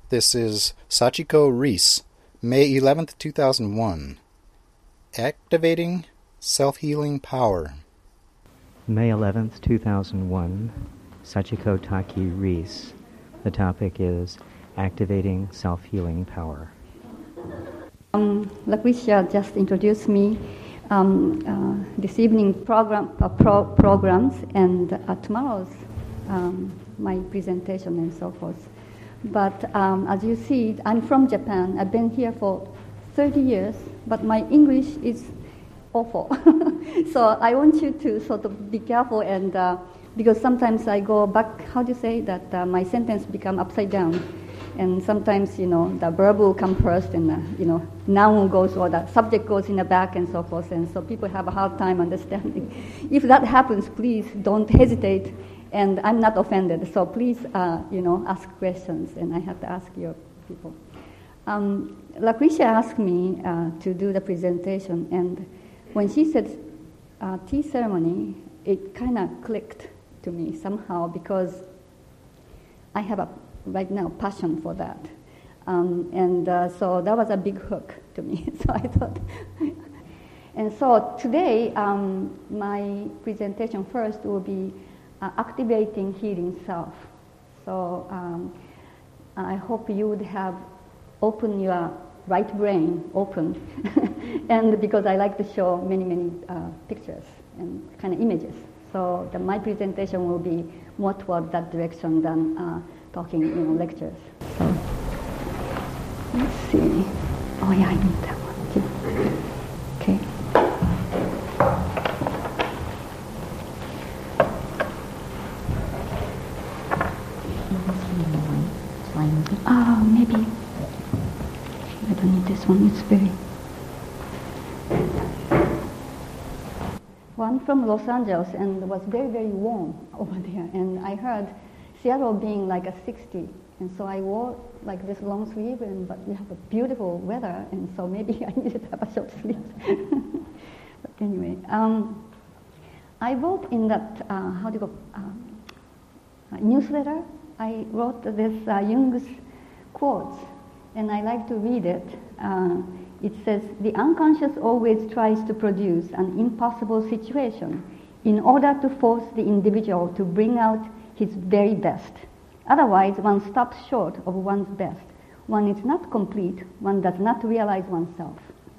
This is Sachiko Reese, May 11th, 2001. Activating Self-Healing Power. May 11th, 2001, Sachiko Taki Reese. The topic is Activating Self-Healing Power. Lucretia just introduced me this evening programs and tomorrow's my presentation and so forth. But as you see, I'm from Japan. I've been here for 30 years, but my English is awful. So I want you to sort of be careful, and because sometimes I go back, how do you say that my sentence become upside down, and sometimes, the verb will come first, and, noun goes, or the subject goes in the back and so forth, and so people have a hard time understanding. If that happens, please don't hesitate, and I'm not offended, so please, ask questions, and I have to ask your people. Lucretia asked me to do the presentation, and when she said tea ceremony, it kind of clicked to me somehow, because I have right now passion for that. So that was a big hook to me. So I thought, and so today my presentation first will be activating healing self. So I hope you would have open your right brain open, and because I like to show many pictures and kind of images. So my presentation will be more toward that direction than talking, lectures. So let's see. Oh yeah, I need that one too. Okay. Maybe I don't need this one. It's very. Well, I'm from Los Angeles, and it was very warm over there, and I heard Seattle being like a 60, and so I wore like this long sleeve, but we have a beautiful weather, and so maybe I needed to have a short sleeve. But anyway, I wrote in that newsletter. I wrote this Jung's quotes, and I like to read it. It says, "The unconscious always tries to produce an impossible situation in order to force the individual to bring out his very best. Otherwise, one stops short of one's best. One is not complete. One does not realize oneself.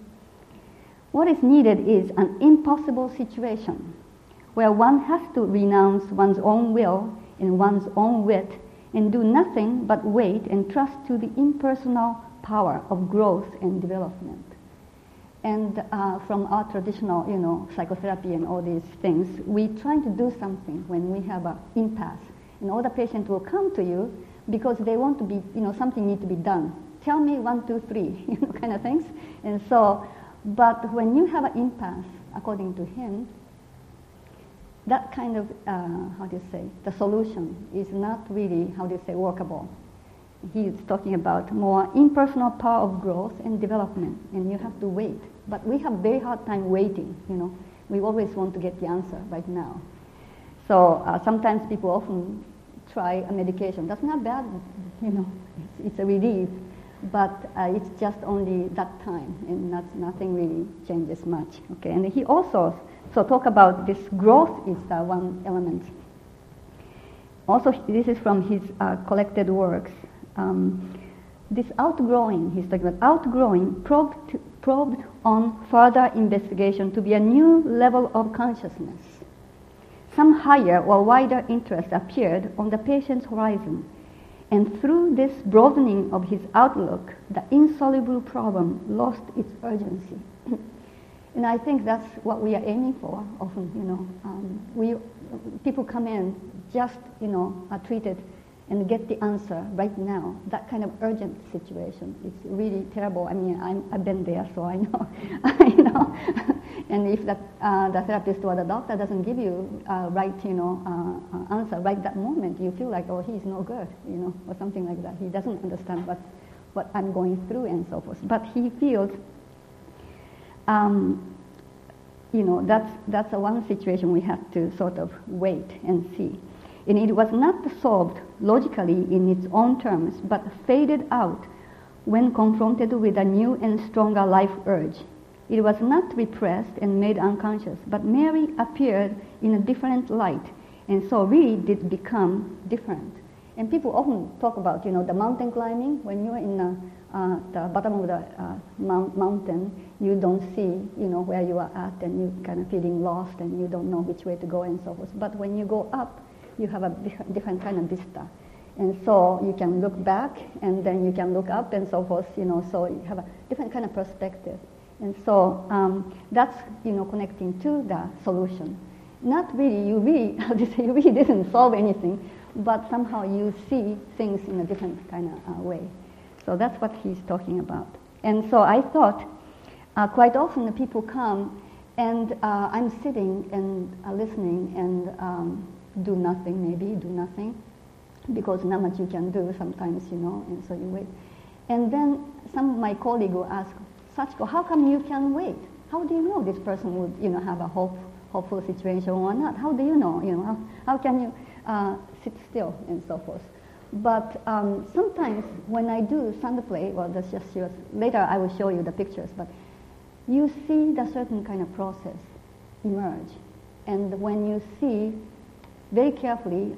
What is needed is an impossible situation where one has to renounce one's own will and one's own wit and do nothing but wait and trust to the impersonal power of growth and development." And from our traditional, psychotherapy and all these things, we try to do something when we have an impasse. And all the patients will come to you because they want to be, something needs to be done. Tell me 1, 2, 3, kind of things. And so, but when you have an impasse, according to him, that kind of, the solution is not really, workable. He is talking about more impersonal power of growth and development, and you have to wait. But we have very hard time waiting, We always want to get the answer right now. So sometimes people often try a medication. That's not bad, it's a relief, but it's just only that time, and nothing really changes much. Okay, and he also talk about this growth is one element. Also, this is from his collected works. This outgrowing, he's talking about outgrowing, probed on further investigation to be a new level of consciousness. Some higher or wider interest appeared on the patient's horizon, and through this broadening of his outlook, the insoluble problem lost its urgency. And I think that's what we are aiming for often, people come in just, are treated and get the answer right now. That kind of urgent situation is really terrible. I mean, I've been there, so I know. And if the therapist or the doctor doesn't give you right, answer right that moment, you feel like, oh, he's no good, or something like that. He doesn't understand what I'm going through and so forth. But he feels, that's a one situation we have to sort of wait and see. And it was not solved logically in its own terms, but faded out when confronted with a new and stronger life urge. It was not repressed and made unconscious, but merely appeared in a different light, and so really did become different. And people often talk about, the mountain climbing. When you're in the bottom of the mountain, you don't see, where you are at, and you're kind of feeling lost, and you don't know which way to go and so forth. But when you go up, you have a different kind of vista. And so you can look back, and then you can look up, and so forth, so you have a different kind of perspective. And so that's, connecting to the solution. Not really, you really didn't solve anything, but somehow you see things in a different kind of way. So that's what he's talking about. And so I thought, quite often the people come, and I'm sitting and listening and do nothing, because not much you can do sometimes, and so you wait. And then some of my colleagues will ask, Sachiko, how come you can wait? How do you know this person would, have a hopeful situation or not? How do you know? How can you sit still and so forth? But sometimes when I do sound play, well, that's just yours. Later I will show you the pictures, but you see the certain kind of process emerge. And when you see very carefully,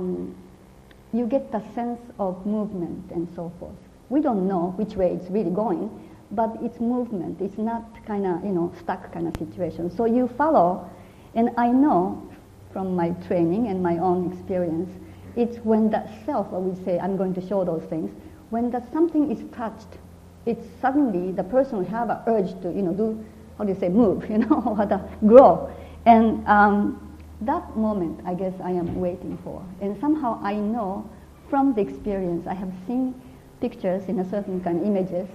you get the sense of movement and so forth. We don't know which way it's really going, but it's movement. It's not kind of, stuck kind of situation. So you follow, and I know from my training and my own experience, it's when that self, or we say, I'm going to show those things, when that something is touched, it's suddenly the person will have an urge to, move, or to grow. And that moment, I guess I am waiting for. And somehow I know from the experience, I have seen pictures in a certain kind of images,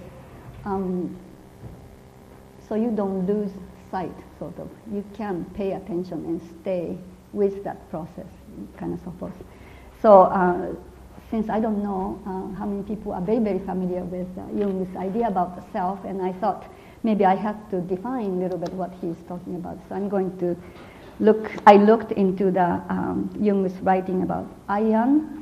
so you don't lose sight, sort of. You can pay attention and stay with that process, kind of so forth. So since I don't know how many people are very, very familiar with Jung's idea about the self, and I thought maybe I had to define a little bit what he's talking about. So I'm going to I looked into the Jung's writing about Aion,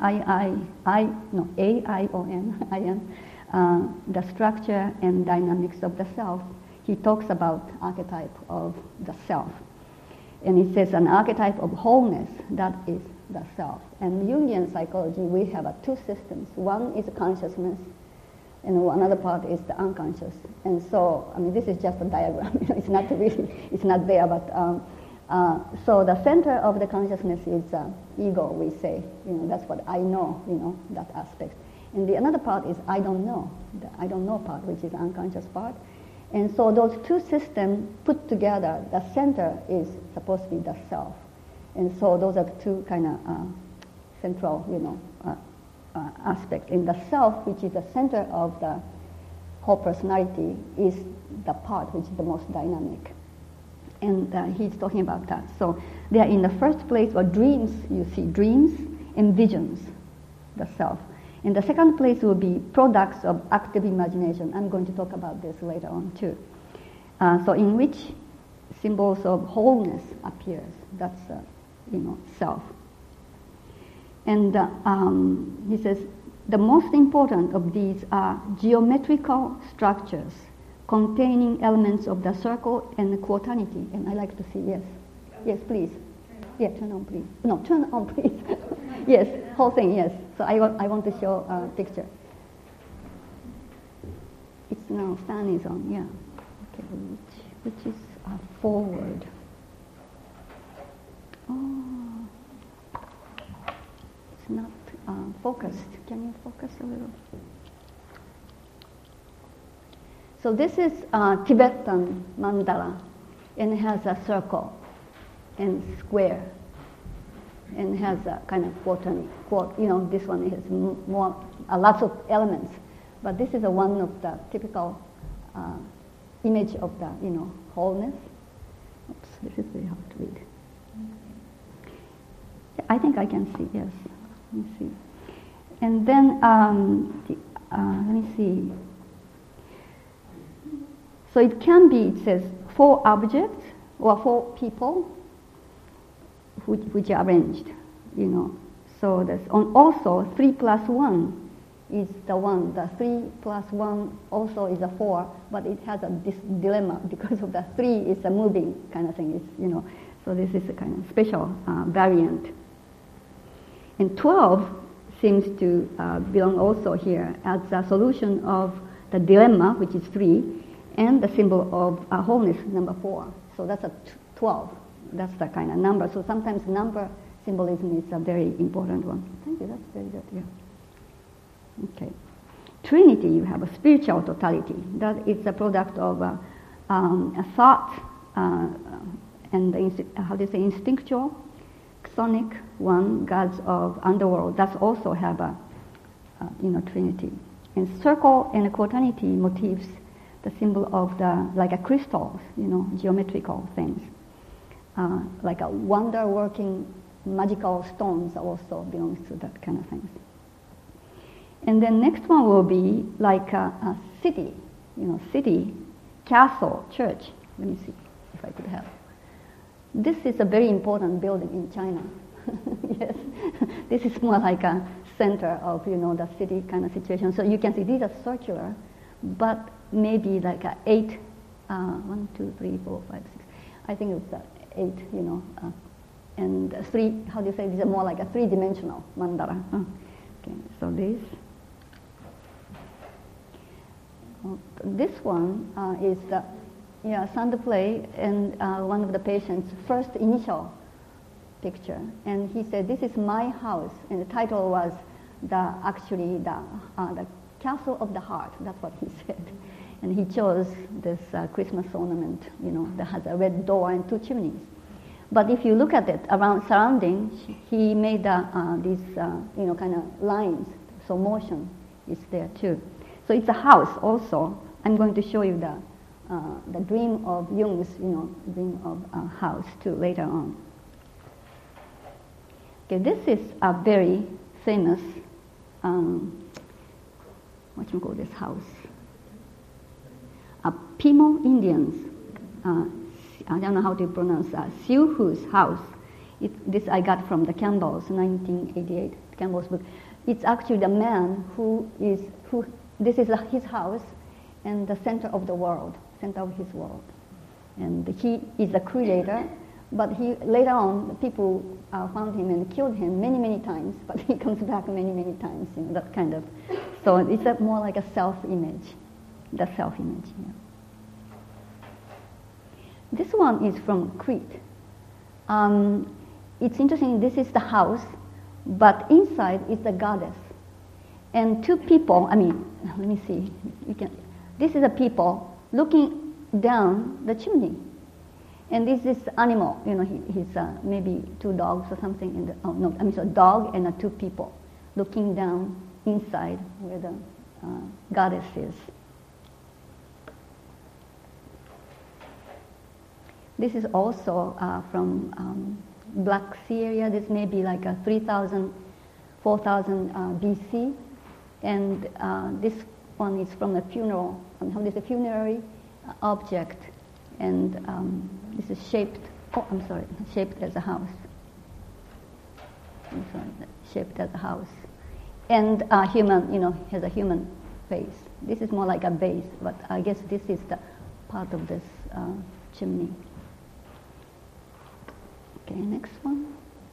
A-I-O-N, the structure and dynamics of the self. He talks about archetype of the self. And he says an archetype of wholeness, that is the self. And Jungian psychology, we have two systems. One is consciousness, and another part is the unconscious. And so, this is just a diagram. It's not there, but so the center of the consciousness is ego, we say. That's what I know, that aspect. And the another part is I don't know, the I don't know part, which is the unconscious part. And so those two systems put together, the center is supposed to be the self. And so those are the two kind of central, aspects. And the self, which is the center of the whole personality, is the part which is the most dynamic. And he's talking about that. So they are in the first place where dreams, you see dreams and visions, the self. In the second place will be products of active imagination. I'm going to talk about this later on too. So in which symbols of wholeness appears. That's, self. And he says, the most important of these are geometrical structures containing elements of the circle and the quaternity. And I like to see, yes. Yes, please. Yeah, turn on, please. No, turn on, please. Yes, whole thing, yes. So I want to show a picture. It's now, fan is on, yeah. Okay, which is forward. Oh, it's not focused. Can you focus a little? So this is Tibetan mandala, and it has a circle and square, and has a kind of quaternary. This one has more, lots of elements, but this is one of the typical image of the, wholeness. Oops, this is very hard to read. I think I can see. Yes, let me see. And then let me see. So it can be, it says, 4 objects or 4 people which are arranged, So there's also 3 plus 1 is the 1. The 3 plus 1 also is a 4, but it has this dilemma because of the 3 is a moving kind of thing. It's, so this is a kind of special variant. And 12 seems to belong also here as a solution of the dilemma, which is 3, and the symbol of wholeness, number 4. So that's a 12. That's the kind of number. So sometimes number symbolism is a very important one. Thank you, that's very good, yeah. Okay. Trinity, you have a spiritual totality. That is a product of a thought and instinctual, sonic one, gods of underworld. That's also have a Trinity. And circle and quaternity motifs, the symbol of like a crystals, geometrical things. Like a wonder-working magical stones also belongs to that kind of things. And then next one will be like a city, city, castle, church. Let me see if I could help. This is a very important building in China. Yes, this is more like a center of, the city kind of situation. So you can see these are circular, but maybe like a 8, 1, 2, 3, 4, 5, 6. I think it's 8, and 3, how do you say, these are more like a 3-dimensional mandala. Okay, so this one is the Sander Play and one of the patients' first initial picture, and he said, "This is my house," and the title was the Castle of the Heart. That's what he said, and he chose this Christmas ornament, that has a red door and 2 chimneys. But if you look at it around surrounding, he made these kind of lines, so motion is there too. So it's a house also. I'm going to show you the dream of Jung's, dream of a house too later on. Okay, this is a very famous, what you call this house? Pimo Indians. I don't know how to pronounce Siu Hu's house. This I got from the Campbell's 1988 Campbell's book. It's actually the man who this is his house and the center of the world, center of his world. And he is the creator, but later on people found him and killed him many, many times, but he comes back many, many times, that kind of. So it's more like a self-image, the self-image, yeah. This one is from Crete. It's interesting, this is the house, but inside is the goddess. And 2 people, let me see, this is a people looking down the chimney. And this is animal, he's maybe 2 dogs or something, so a dog and 2 people looking down inside where the goddess is. This is also from Black Sea area. This may be like a 3,000, 4,000 BC. And this one is from a funeral, funerary object. And this is shaped as a house. Shaped as a house. And human, has a human face. This is more like a base, but I guess this is the part of this chimney. Okay, next one.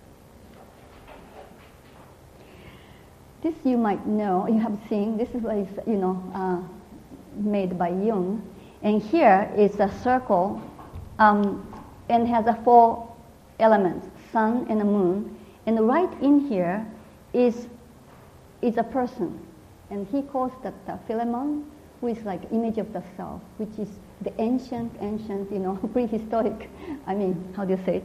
This you might know, you have seen, this is what is, made by Jung. And here is a circle and has 4 elements, sun and the moon. And right in here is a person. And he calls that Philemon, who is like image of the self, which is the ancient, prehistoric, how do you say it?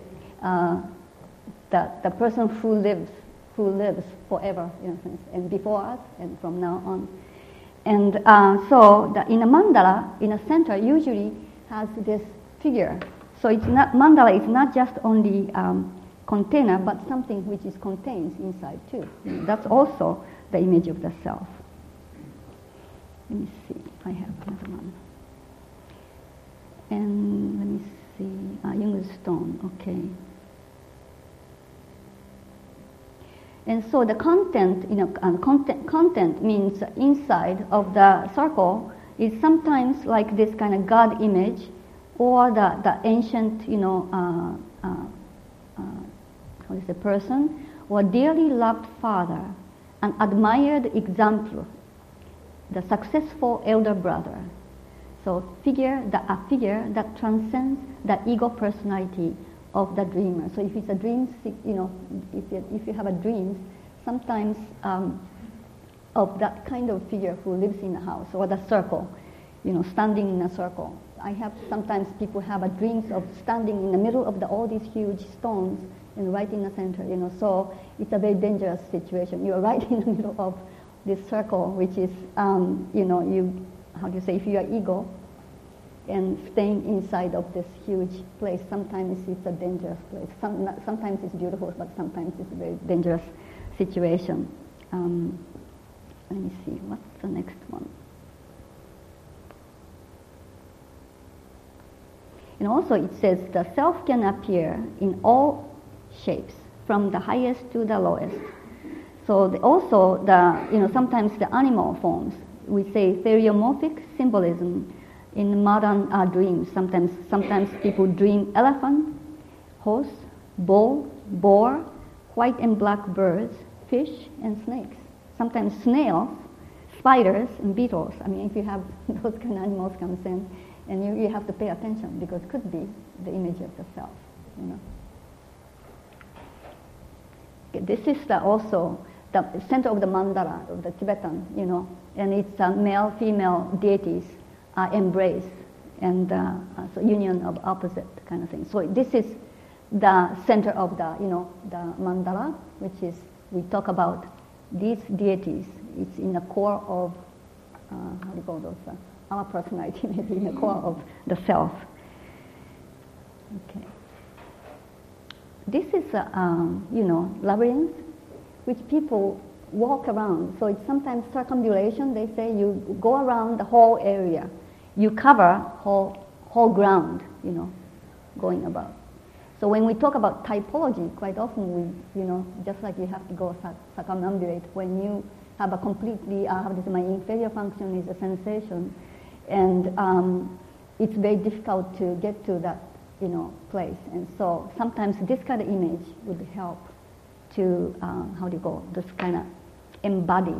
The person who lives forever, and before us, and from now on. And so in a mandala, in a center, usually has this figure. So mandala is not just only container, but something which is contains inside too. That's also the image of the self. Let me see if I have another one. And let me see, Jung's stone, okay. And so the content, content means inside of the circle is sometimes like this kind of God image, or the ancient, how is a person, or dearly loved father, an admired example, the successful elder brother. So a figure that transcends the ego personality of the dreamer. So if it's a dream, if you have a dream, sometimes of that kind of figure who lives in the house or the circle, standing in a circle. I have sometimes people have a dreams of standing in the middle of all these huge stones and right in the center, so it's a very dangerous situation. You're right in the middle of this circle, which is, if you are ego and staying inside of this huge place, sometimes it's a dangerous place. Sometimes it's beautiful, but sometimes it's a very dangerous situation. Let me see, what's the next one? And also it says the self can appear in all shapes, from the highest to the lowest. So sometimes the animal forms, we say theriomorphic symbolism in modern dreams. Sometimes people dream elephant, horse, bull, boar, white and black birds, fish, and snakes. Sometimes snails, spiders, and beetles. I mean, if you have those kind of animals comes in, and you have to pay attention, because it could be the image of the self. This is also the center of the mandala of the Tibetan, and it's male, female deities are embraced, and so union of opposite kind of thing. So this is the center of the mandala, which is, we talk about these deities. It's in the core of, how do you call those? Our personality, maybe in the core of the self. Okay. This is labyrinth, which people walk around. So it's sometimes circumambulation. They say you go around the whole area, you cover whole ground, going about. So when we talk about typology, quite often we, just like you have to go circumambulate when you have a completely, my inferior function is a sensation, and it's very difficult to get to that, place. And so sometimes this kind of image would help to, this kind of embody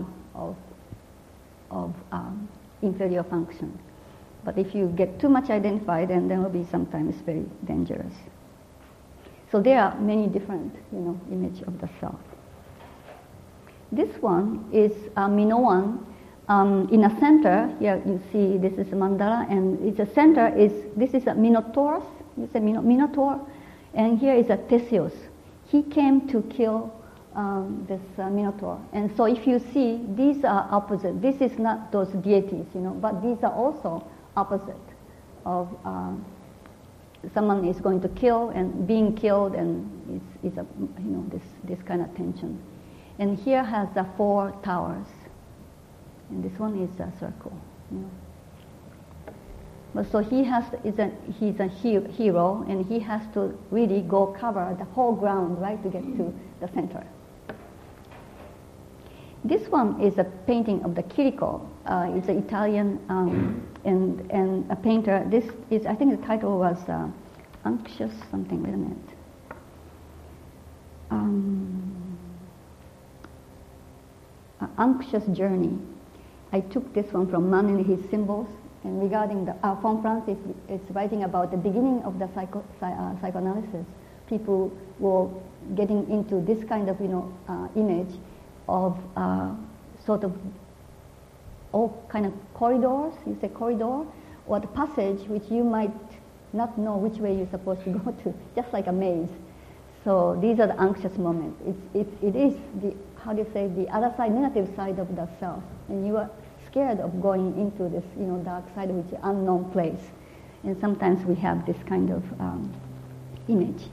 of inferior function. But if you get too much identified, then will be sometimes very dangerous. So there are many different, image of the self. This one is Minoan. In a center, here you see this is a mandala, and it's a center this is a Minotaurus. It's a Minotaur, and here is a Theseus. He came to kill this Minotaur, and so if you see, these are opposite. This is not those deities, but these are also opposite of someone is going to kill and being killed, and it's a this kind of tension. And here has the 4 towers, and this one is a circle. But so he's a hero, and he has to really go cover the whole ground, right, to get to the center. This one is a painting of the Chirico. It's an Italian and a painter. This is, I think the title was Anxious something. Wait a minute. Anxious Journey. I took this one from Man and His Symbols. And regarding the Alphonse Francis, it's writing about the beginning of the psychoanalysis. People were getting into this kind of image of sort of all kind of corridors. You say corridor, or the passage which you might not know which way you're supposed to go to, just like a maze. So these are the anxious moments. It is the, the other side, negative side of the self, and you are scared of going into this, dark side, which is unknown place. And sometimes we have this kind of image.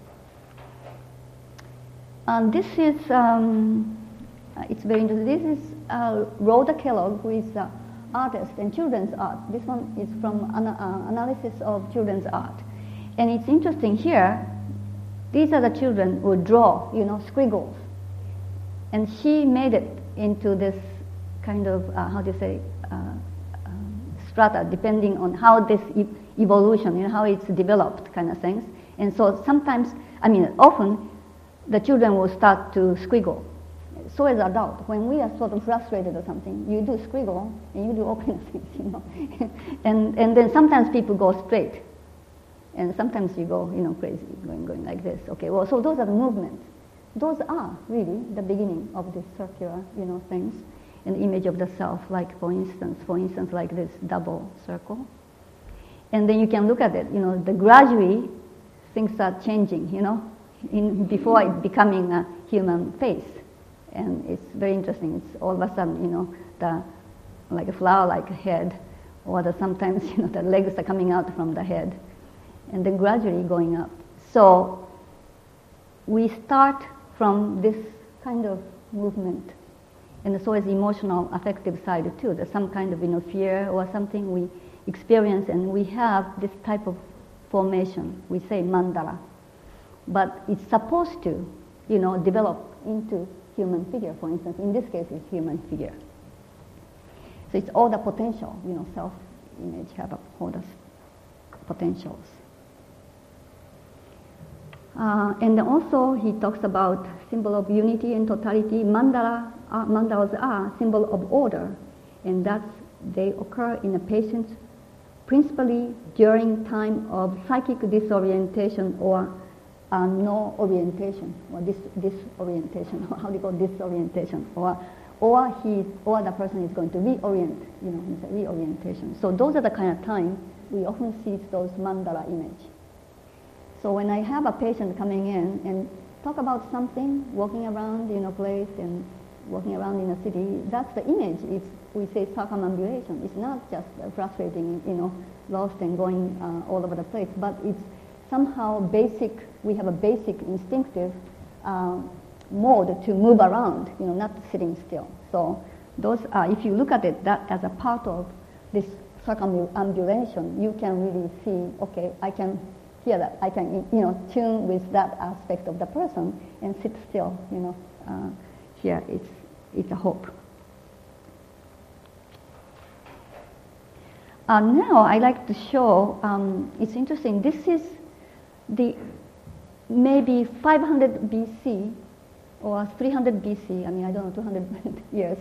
This is, it's very interesting. This is Rhoda Kellogg, who is an artist and children's art. This one is from analysis of children's art. And it's interesting here, these are the children who draw, squiggles. And she made it into this kind of, strata, depending on how this evolution, how it's developed kind of things. And so sometimes, often, the children will start to squiggle. So as adult, when we are sort of frustrated or something, you do squiggle and you do all kinds of things, and then sometimes people go straight, and sometimes you go, crazy, going like this. Okay, well, so those are the movements. Those are really the beginning of this circular, things, an image of the self. Like for instance, like this double circle, and then you can look at it. The gradually things are changing. Before it becoming a human face. And it's very interesting. It's all of a sudden, like a flower-like head, or sometimes, the legs are coming out from the head, and then gradually going up. So we start from this kind of movement, and so is emotional, affective side too. There's some kind of, fear or something we experience, and we have this type of formation. We say mandala, but it's supposed to, develop into human figure, for instance. In this case, it's human figure. So it's all the potential, self-image have all the potentials. And then also he talks about symbol of unity and totality. Mandalas are symbol of order, and they occur in a patient principally during time of psychic disorientation or no orientation, or disorientation, or how do you call disorientation, or the person is going to reorient, it's a reorientation. So those are the kind of time we often see those mandala image. So when I have a patient coming in and talk about something, walking around in a place and walking around in a city, that's the image. We say circumambulation. It's not just frustrating, lost and going all over the place, but it's somehow basic. We have a basic instinctive mode to move around, not sitting still. So those are, if you look at it that as a part of this circumambulation, you can really see, okay, I can hear that, I can, tune with that aspect of the person and sit still, here it's a hope. Now I like to show, it's interesting, this is the maybe 500 BC or 300 BC, I don't know, 200 years.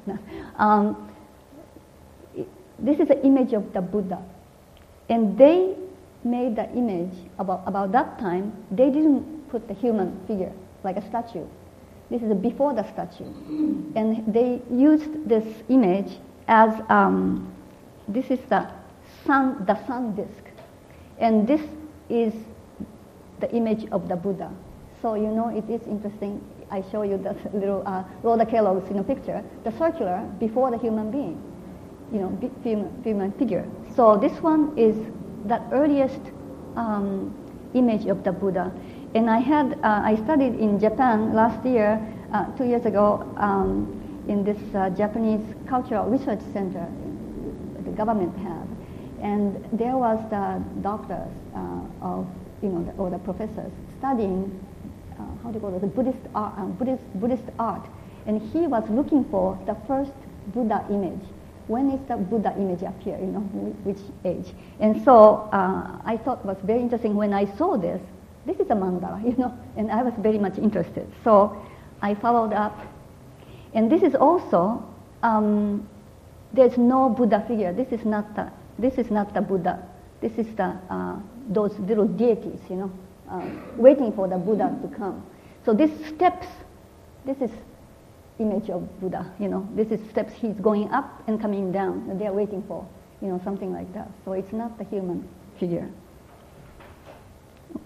This is an image of the Buddha. And they made the image about that time. They didn't put the human figure like a statue. This is before the statue. And they used this image as, this is the sun disk. And this is the image of the Buddha. So, it is interesting. I show you the little Rhoda Kellogg's picture, the circular before the human being, human figure. So this one is the earliest image of the Buddha. And I studied in Japan last year, 2 years ago, in this Japanese Cultural Research Center the government had. And there was the doctors of, or the professors studying, how do you call it, the Buddhist art. And he was looking for the first Buddha image. When is the Buddha image appear, which age? And so I thought it was very interesting when I saw this. This is a mandala, and I was very much interested. So I followed up. And this is also, there's no Buddha figure. This is not the Buddha. This is those little deities, waiting for the Buddha to come. So this is image of Buddha, this is steps, he's going up and coming down, and they're waiting for, something like that. So it's not the human figure. Oops.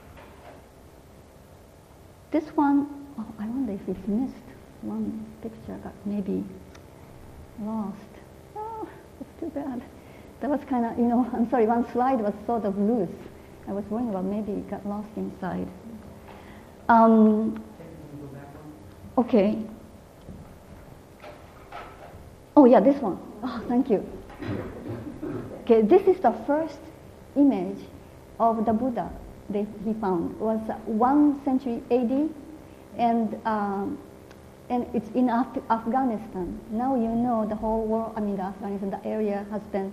This one, I wonder if it's missed. One picture got maybe lost. Oh, it's too bad. That was kind of, I'm sorry, one slide was sort of loose. I was worrying about maybe it got lost inside. Okay. Oh yeah, this one. Oh, thank you. Okay, this is the first image of the Buddha that he found. It was 1st century AD, and and it's in Afghanistan. Now you know the whole world, the Afghanistan, the area has been,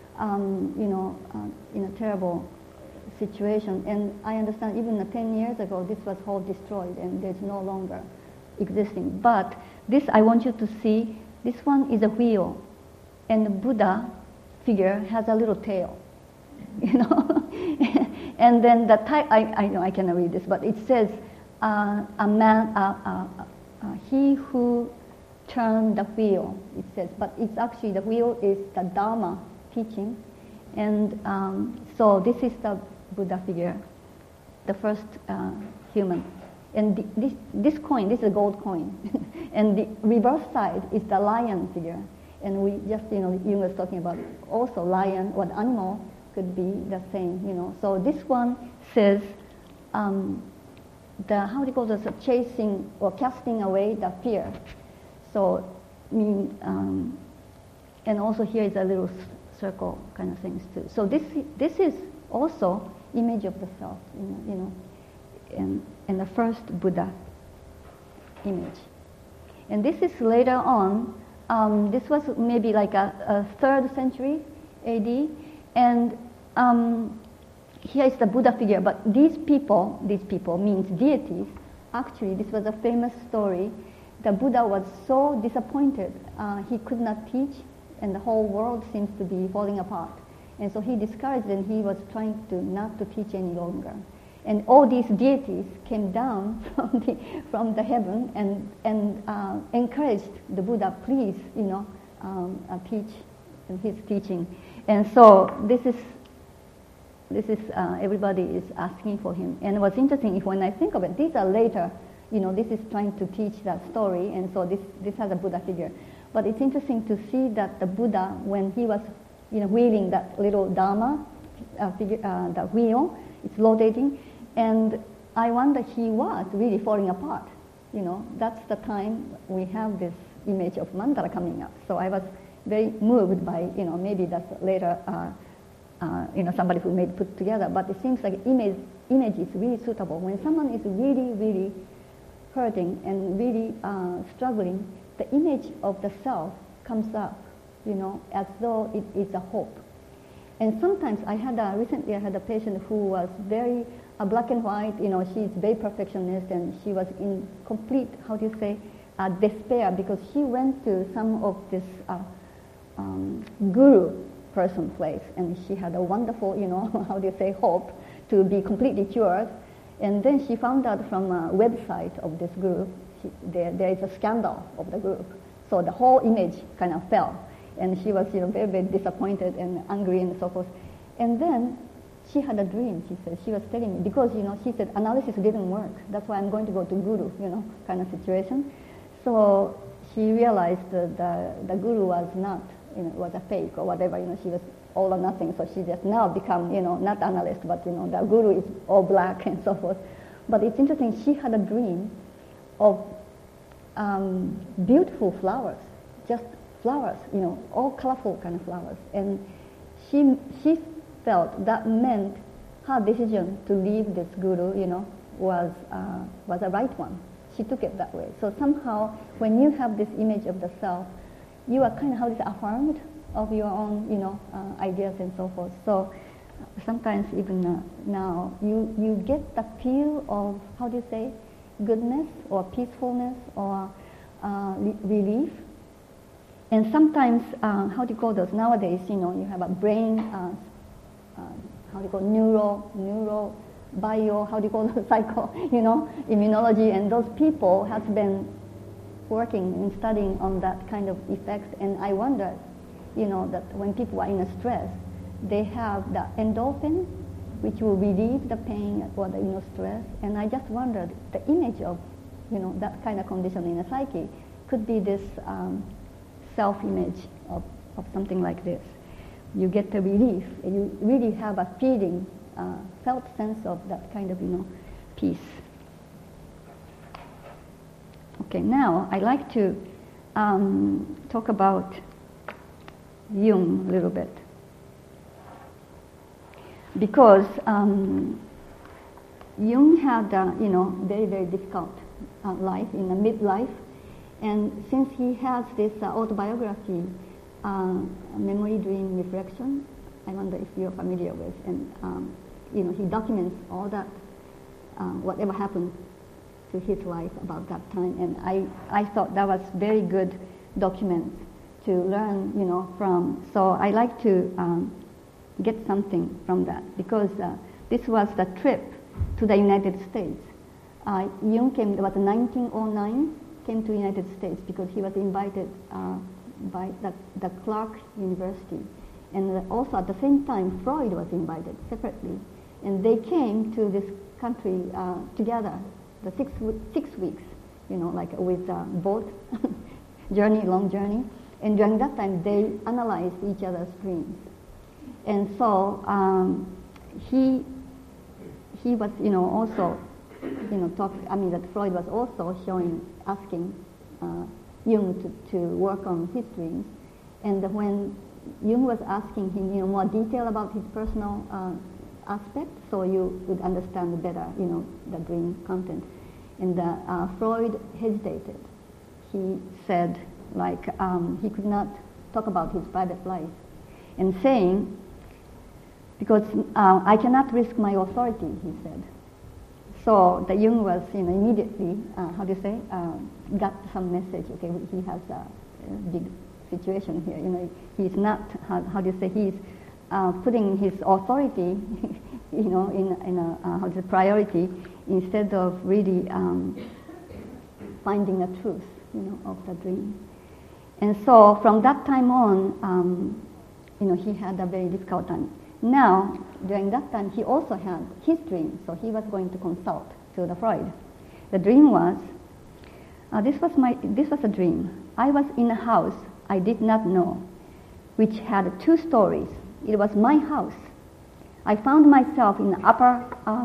in a terrible situation. And I understand even 10 years ago, this was all destroyed and there's no longer existing. But this, I want you to see, this one is a wheel, and the Buddha figure has a little tail, And then the I know I cannot read this, but it says, he who turned the wheel, it says, but it's actually, the wheel is the Dharma teaching. And so this is the Buddha figure, the first human. And this coin, this is a gold coin. And the reverse side is the lion figure. And we just, Jung was talking about also lion, what animal could be the same, So this one says, how do you call this, chasing or casting away the fear. So, and also here is a little circle kind of things too. So this is also image of the self, and the first Buddha image. And this is later on, this was maybe like a 3rd century AD, and here is the Buddha figure, but these people means deities. Actually, this was a famous story. The Buddha was so disappointed, he could not teach, and the whole world seems to be falling apart. And so he discouraged, and he was trying not to teach any longer. And all these deities came down from the heaven and encouraged the Buddha, please, teach his teaching. And so this is everybody is asking for him. And what's interesting, when I think of it, these are later, this is trying to teach that story, and so this has a Buddha figure. But it's interesting to see that the Buddha, when he was, wheeling that little Dharma figure, the wheel, it's rotating, and I wonder, he was really falling apart. That's the time we have this image of mandala coming up. So I was very moved by, maybe that's later, somebody who made put together. But it seems like image is really suitable. When someone is really, really hurting and really struggling, the image of the self comes up, as though it is a hope. And sometimes recently I had a patient who was very black and white, she's very perfectionist, and she was in complete, despair, because she went to some of this guru person place, and she had a wonderful, hope to be completely cured. And then she found out from a website of this group, there is a scandal of the group. So the whole image kind of fell. And she was, very, very disappointed and angry and so forth. And then she had a dream, she said. She was telling me, because, she said, analysis didn't work. That's why I'm going to go to guru, kind of situation. So she realized that the guru was not, was a fake or whatever, she was all or nothing. So she just now become, not analyst, but, the guru is all black and so forth. But it's interesting, she had a dream of beautiful flowers, just flowers, all colorful kind of flowers. And she felt that meant her decision to leave this guru, was a right one. She took it that way. So somehow, when you have this image of the self, you are kind of affirmed of your own, ideas and so forth. So sometimes even now, you get the feel of, goodness or peacefulness or relief. And sometimes, nowadays, you have a brain, neuro, bio, psycho, immunology, and those people have been working and studying on that kind of effects. And I wonder, that when people are in a stress, they have the endorphin, which will relieve the pain or the stress. And I just wondered, the image of, that kind of condition in a psyche could be this self-image of something like this. You get the relief, and you really have a feeling, felt sense of that kind of, peace. Okay, now I'd like to talk about Jung a little bit. Because Jung had, very, very difficult life in the midlife, And since he has this autobiography, Memory, Dream, Reflection, I wonder if you're familiar with, and he documents all that, whatever happened to his life about that time, and I thought that was very good document to learn, from. So I like to get something from that, because this was the trip to the United States. Jung came about 1909, came to the United States because he was invited by the Clark University. And also at the same time, Freud was invited separately. And they came to this country together, the 6 weeks, like with boat long journey. And during that time, they analyzed each other's dreams. And so he was, also, that Freud was also asking Jung to work on his dreams. And when Jung was asking him, more detail about his personal aspect, so you would understand better, the dream content. And Freud hesitated. He said, he could not talk about his private life, and saying, because I cannot risk my authority, he said. So the Jung was, immediately, got some message. Okay, he has a big situation here. He's not, he's putting his authority, in a priority, instead of really finding a truth, of the dream. And so from that time on, he had a very difficult time. Now, during that time, he also had his dream, so he was going to consult to the Freud. The dream was, this was a dream. I was in a house I did not know, which had 2 stories. It was my house. I found myself in the upper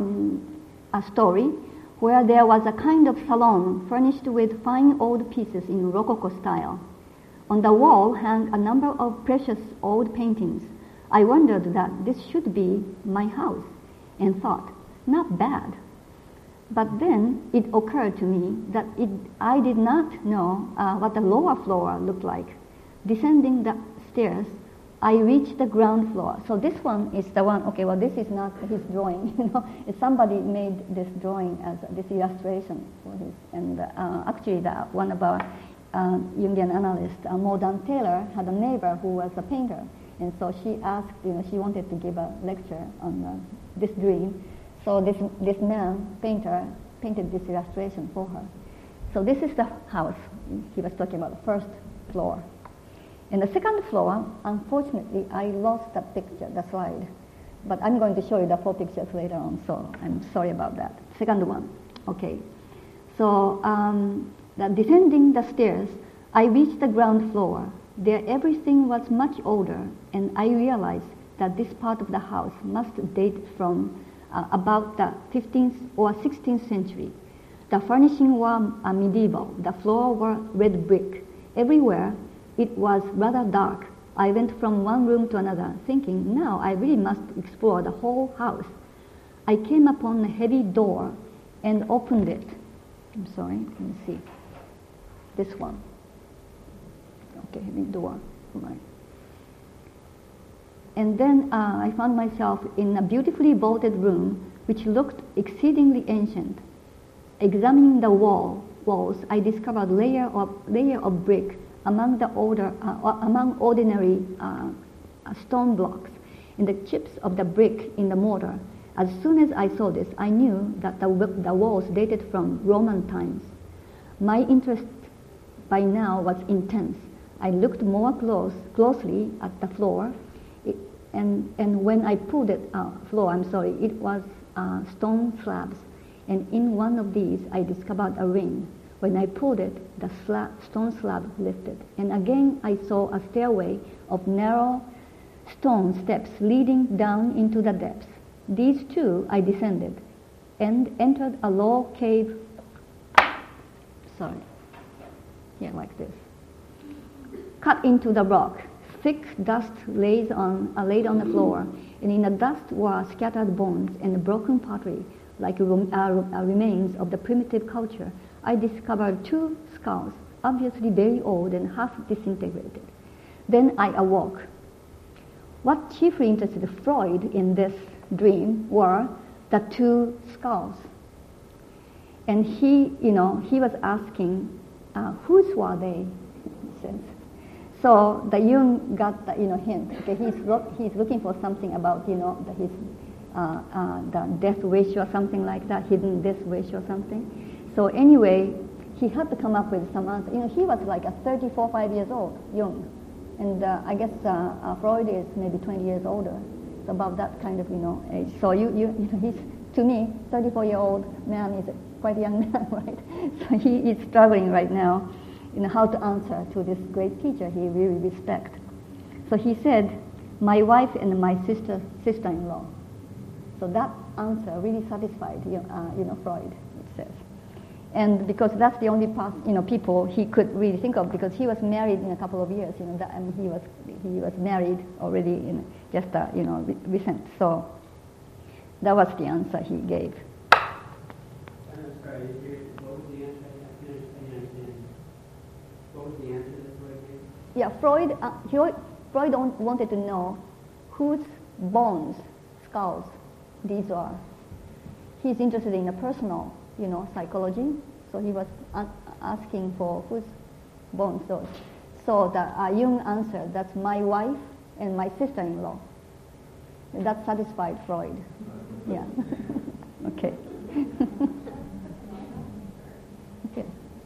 story, where there was a kind of salon furnished with fine old pieces in Rococo style. On the wall hung a number of precious old paintings. I wondered that this should be my house, and thought, not bad. But then it occurred to me that I did not know what the lower floor looked like. Descending the stairs, I reached the ground floor. So this one is the one, okay, well, this is not his drawing, Somebody made this drawing as this illustration for his, and actually one of our Jungian analysts, Maudane Taylor, had a neighbor who was a painter. And so she asked, she wanted to give a lecture on this dream. So this man, painter, painted this illustration for her. So this is the house he was talking about, the first floor. In the second floor, unfortunately, I lost the picture, the slide. But I'm going to show you the 4 pictures later on, so I'm sorry about that. Second one, okay. So descending the stairs, I reached the ground floor. There everything was much older, and I realized that this part of the house must date from about the 15th or 16th century. The furnishing were medieval. The floor were red brick. Everywhere it was rather dark. I went from one room to another, thinking, now I really must explore the whole house. I came upon a heavy door and opened it. I'm sorry, let me see. This one. Okay, heavy door. Right. And then I found myself in a beautifully vaulted room which looked exceedingly ancient. Examining the walls, I discovered layer of brick among ordinary stone blocks, and the chips of the brick in the mortar. As soon as I saw this, I knew that the walls dated from Roman times. My interest by now was intense. I looked more closely at the floor, and when I pulled it it was stone slabs, and in one of these I discovered a ring. When I pulled it, the stone slab lifted, and again I saw a stairway of narrow stone steps leading down into the depths. These too I descended, and entered a low cave. Like this. Cut into the rock. Thick dust laid on the floor, and in the dust were scattered bones and broken pottery, like remains of the primitive culture. I discovered 2 skulls, obviously very old and half disintegrated. Then I awoke. What chiefly interested Freud in this dream were the two skulls. And he was asking, whose were they? He says. So the Jung got the hint. Okay, he's looking for something about his the death wish or something like that, hidden death wish or something. So anyway, he had to come up with some answer. He was like 34, 5 years old, Jung, and I guess Freud is maybe 20 years older. So about that kind of age. So he's, to me, 34-year-old man is quite a young man, right? So he is struggling right now, how to answer to this great teacher he really respects. So he said, my wife and my sister-in-law. So that answer really satisfied, Freud, it says. And because that's the only people he could really think of, because he was married in a couple of years, he was married already in just recent. So that was the answer he gave. I'm sorry, what was the answer? I understand. What was the answer that Freud gave? Yeah, Freud wanted to know whose bones, skulls, these are. He's interested in a personal, psychology. So he was asking for whose bones those. So the Jung answered, that's my wife and my sister-in-law. That satisfied Freud. Yeah. Okay. Okay.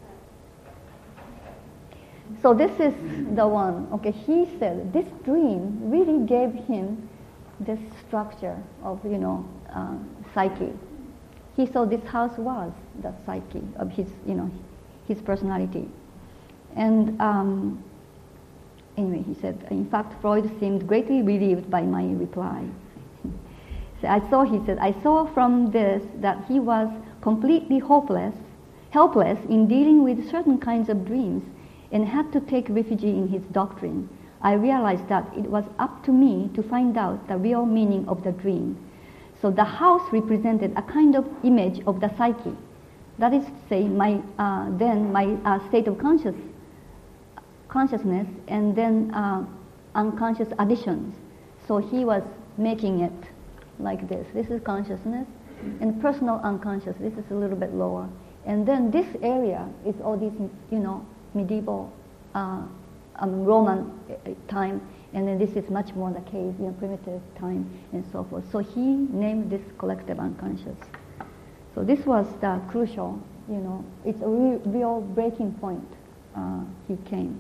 So this is the one. Okay, he said this dream really gave him this structure of psyche. He saw this house was the psyche of his his personality. And anyway, he said, in fact, Freud seemed greatly relieved by my reply. So I saw from this that he was completely helpless in dealing with certain kinds of dreams and had to take refuge in his doctrine. I realized that it was up to me to find out the real meaning of the dream. So the house represented a kind of image of the psyche. That is to say, my state of consciousness, and then unconscious additions. So he was making it like this. This is consciousness, and personal unconscious. This is a little bit lower. And then this area is all these, medieval Roman time, and then this is much more the case, primitive time and so forth. So he named this collective unconscious. So this was the crucial, it's a real breaking point he came.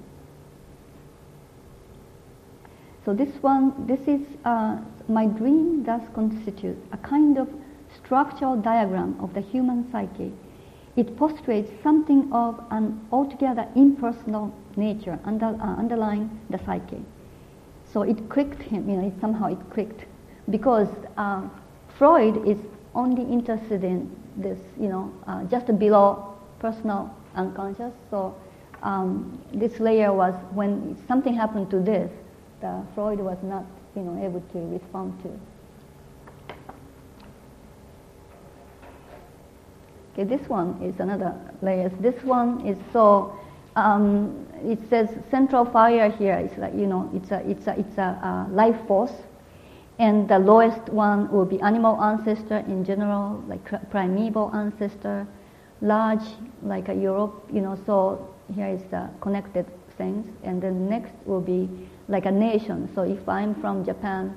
So this is my dream does constitute a kind of structural diagram of the human psyche. It postulates something of an altogether impersonal nature underlying the psyche. So it clicked him, somehow it clicked, because Freud is only interested in this, just below personal unconscious. So this layer was, when something happened to this, Freud was not, able to respond to. Okay, this one is another layer. This one is so. It says central fire here is like it's a life force, and the lowest one will be animal ancestor in general, like primeval ancestor, large like a Europe. So here is the connected things, and then next will be like a nation. So if I'm from Japan,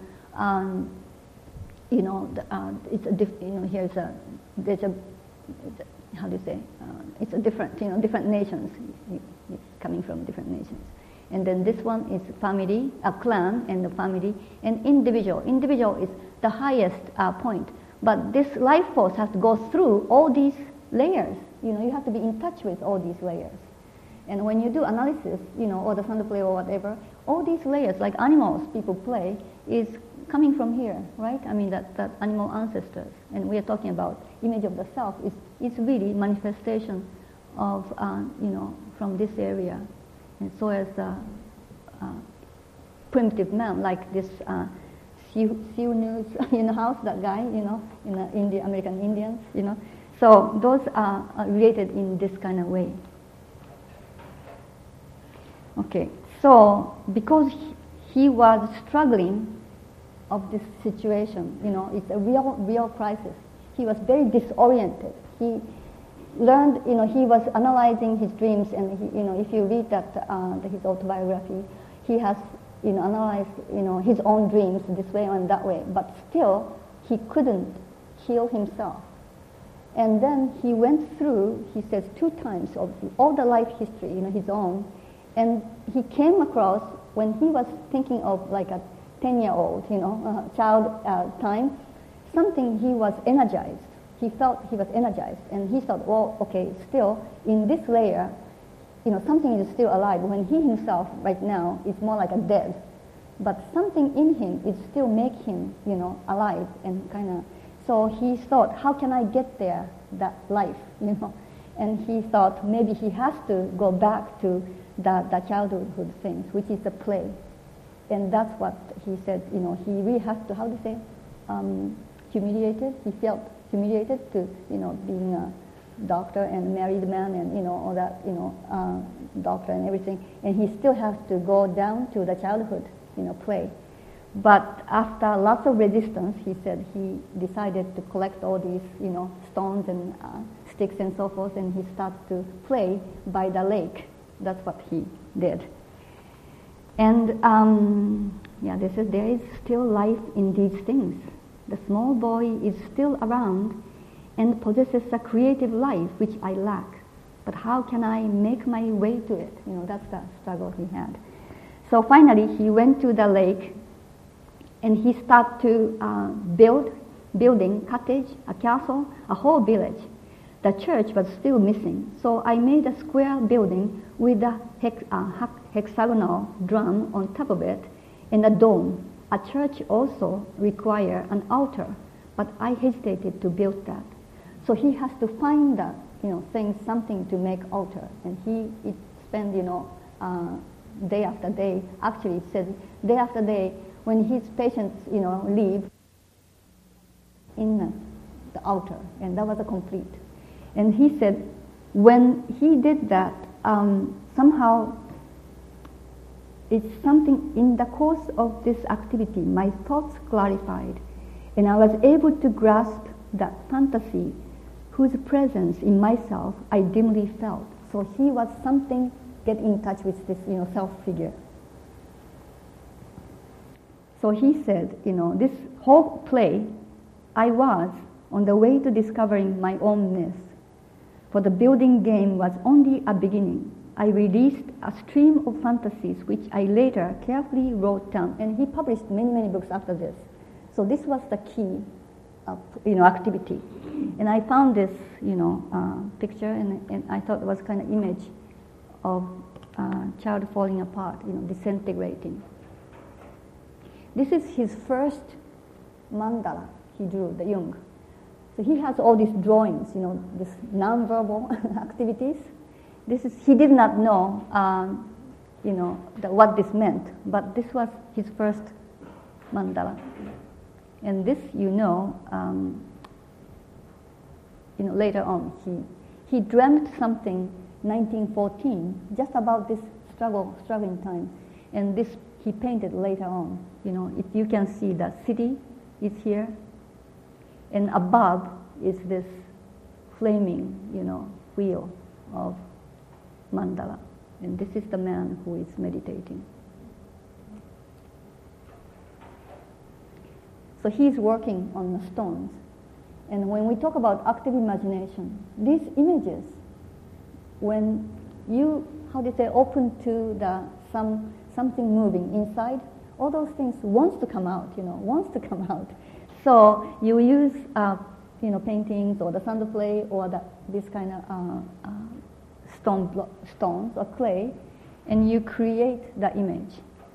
it's a here's a there's a how do you say? It's a different different nations coming from different nations. And then this one is family, a clan, and the family, and individual. Individual is the highest point. But this life force has to go through all these layers. You have to be in touch with all these layers. And when you do analysis, or the sound play or whatever, all these layers, like animals people play, is coming from here, right? I mean, that animal ancestors. And we are talking about image of the self is really manifestation of, from this area. And so as primitive man, like this Sioux News, house, that guy, in the American Indians, So those are related in this kind of way. Okay, so because he was struggling of this situation, it's a real crisis. He was very disoriented. He learned, he was analyzing his dreams, and he, if you read that his autobiography, he has, analyzed, his own dreams this way and that way, but still he couldn't heal himself. And then he went through, he says, 2 times of all the life history, his own, and he came across when he was thinking of like a 10-year-old, child time, something he was energized. He felt he was energized, and he thought, well, okay, still in this layer, something is still alive. When he himself right now is more like a dead, but something in him is still make him, alive and kind of. So he thought, how can I get there, that life, And he thought maybe he has to go back to the childhood things, which is the play. And that's what he said, he really has to, how to say, humiliated. He felt humiliated to, being a doctor and married man and, all that, doctor and everything. And he still has to go down to the childhood, play. But after lots of resistance, he said he decided to collect all these, stones and sticks and so forth, and he started to play by the lake. That's what he did. And there is still life in these things. The small boy is still around and possesses a creative life which I lack. But how can I make my way to it? That's the struggle he had. So finally, he went to the lake, and he started to building cottage, a castle, a whole village. The church was still missing, so I made a square building with a hexagonal drum on top of it and a dome. A church also requires an altar, but I hesitated to build that. So he has to find that, something to make altar, and he spent, day after day. Actually, it says day after day when his patients, leave in the altar, and that was a complete. And he said, when he did that, somehow it's something in the course of this activity, my thoughts clarified, and I was able to grasp that fantasy whose presence in myself I dimly felt. So he was something, get in touch with this, self figure. So he said, this whole play, I was on the way to discovering my ownness. For the building game was only a beginning. I released a stream of fantasies which I later carefully wrote down. And he published many, many books after this. So this was the key, activity. And I found this, picture, and I thought it was kind of image of child falling apart, disintegrating. This is his first mandala he drew, the Jung. So he has all these drawings, this nonverbal activities. He did not know, what this meant, but this was his first mandala. And this, later on, he dreamt something 1914, just about this struggling time. And this he painted later on. If you can see the city is here, and above is this flaming, wheel of mandala. And this is the man who is meditating. So he's working on the stones. And when we talk about active imagination, these images, when you, open to something moving inside, all those things wants to come out, So you use, paintings or the sand play or this kind of stones or clay, and you create the image.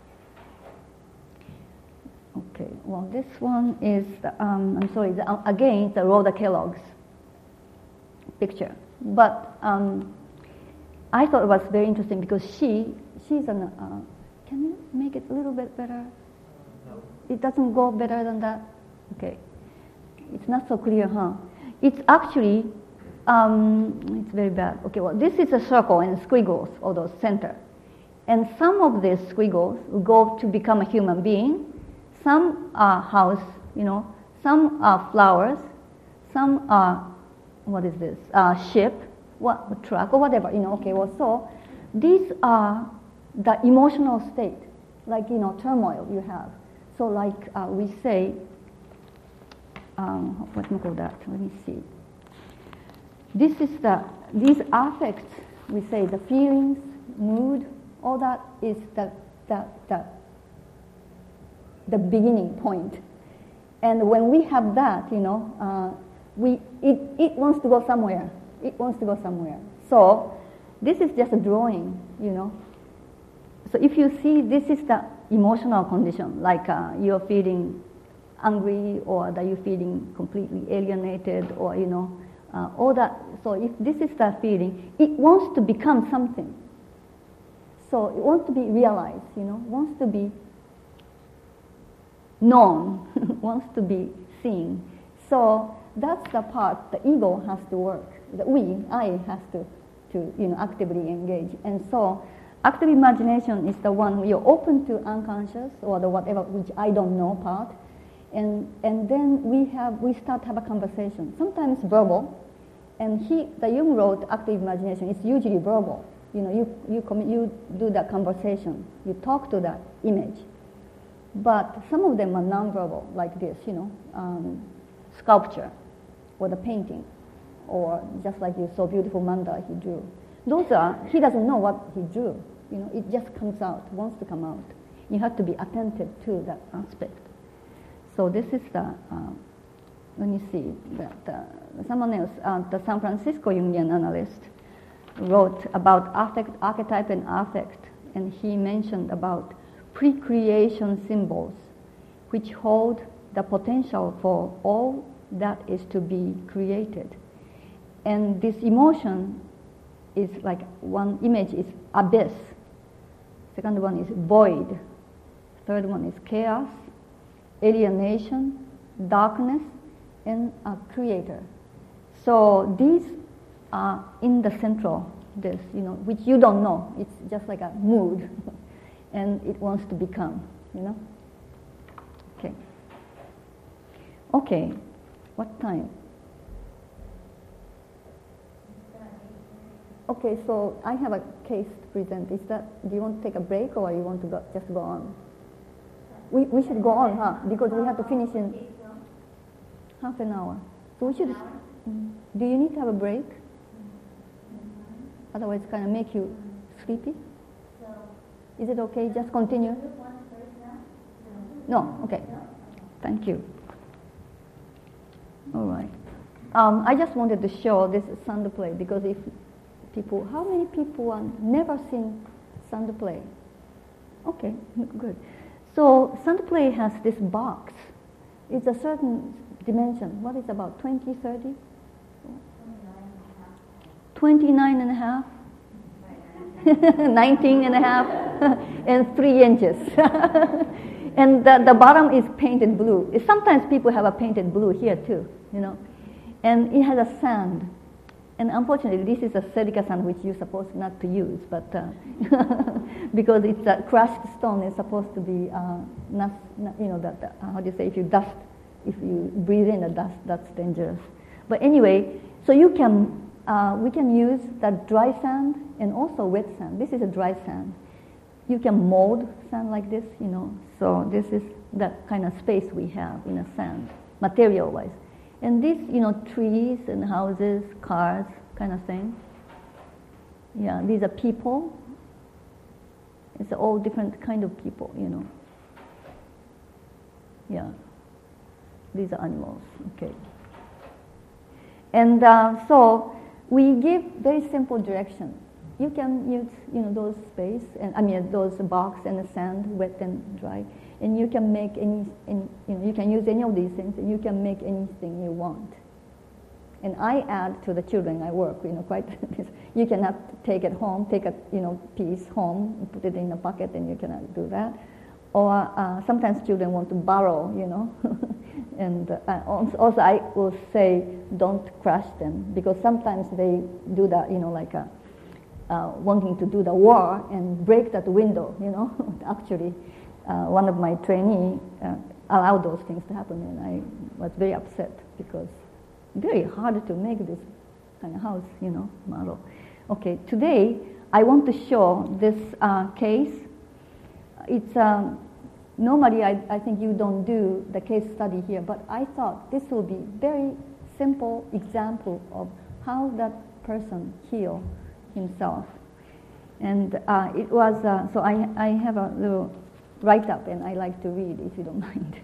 Okay, well, this one is, again, it's the Rhoda Kellogg's picture. But I thought it was very interesting because she's an, can you make it a little bit better? No. It doesn't go better than that? Okay. It's not so clear, huh? It's actually, it's very bad. Okay, well, this is a circle and squiggles, all those center. And some of these squiggles go to become a human being. Some are house, some are flowers, some are, what is this, ship, truck, or whatever, so these are the emotional state, like, turmoil you have. So like we say, what do you call that? Let me see. These affects, we say the feelings, mood, all that is the beginning point. And when we have that, it wants to go somewhere. It wants to go somewhere. So this is just a drawing, So if you see, this is the emotional condition, like you're feeling angry, or that you're feeling completely alienated, or, all that. So if this is the feeling, it wants to become something. So it wants to be realized, wants to be known, wants to be seen. So that's the part the ego has to work. I has to actively engage. And so active imagination is the one you're open to unconscious or the whatever, which I don't know part. And then we start to have a conversation, sometimes verbal. And the Jung wrote active imagination is usually verbal. You do that conversation, you talk to that image. But some of them are non-verbal, like this, sculpture, or the painting, or just like you saw beautiful mandala he drew. He doesn't know what he drew. It just comes out, wants to come out. You have to be attentive to that aspect. So this is let me see, someone else, the San Francisco Jungian analyst, wrote about affect, archetype and affect, and he mentioned about pre-creation symbols, which hold the potential for all that is to be created. And this emotion is like, one image is abyss, second one is void, third one is chaos, alienation, darkness, and a creator. So these are in the central, which you don't know. It's just like a mood, and it wants to become, Okay. Okay, what time? Okay, so I have a case to present. Do you want to take a break, or you want to just go on? We should go on, because we have to finish in half an hour. So we should. Do you need to have a break? Otherwise, it's kind of make you sleepy. Is it okay? Just continue. No. Okay. Thank you. All right. I just wanted to show this sound play, because how many people have never seen sound play? Okay, good. So sound play has this box. It's a certain dimension. What is about 20, 30? 29 and a half? 19 and a half? And 3 inches. And the bottom is painted blue. Sometimes people have a painted blue here too, And it has a sand. And unfortunately, this is a silica sand which you're supposed not to use, but because it's a crushed stone, it's supposed to be how do you say, if you breathe in the dust, that's dangerous. But anyway, so we can use that dry sand and also wet sand. This is a dry sand. You can mold sand like this, So this is the kind of space we have in a sand, material-wise. And these, trees and houses, cars, kind of thing. Yeah, these are people. It's all different kind of people, Yeah, these are animals. Okay. And so we give very simple direction. You can use, those space, those box and the sand, wet and dry. And you can make you can use any of these things, and you can make anything you want. And I add to the children I work, quite. You cannot take it home, take a piece home, and put it in a pocket, and you cannot do that. Or sometimes children want to borrow, And also I will say, don't crush them, because sometimes they do that, like wanting to do the war and break that window, Actually, one of my trainees allowed those things to happen, and I was very upset because very hard to make this kind of house, model. Okay, today I want to show this case. It's normally I think you don't do the case study here, but I thought this will be very simple example of how that person healed himself. And it was, so I have a little write-up, and I like to read, if you don't mind.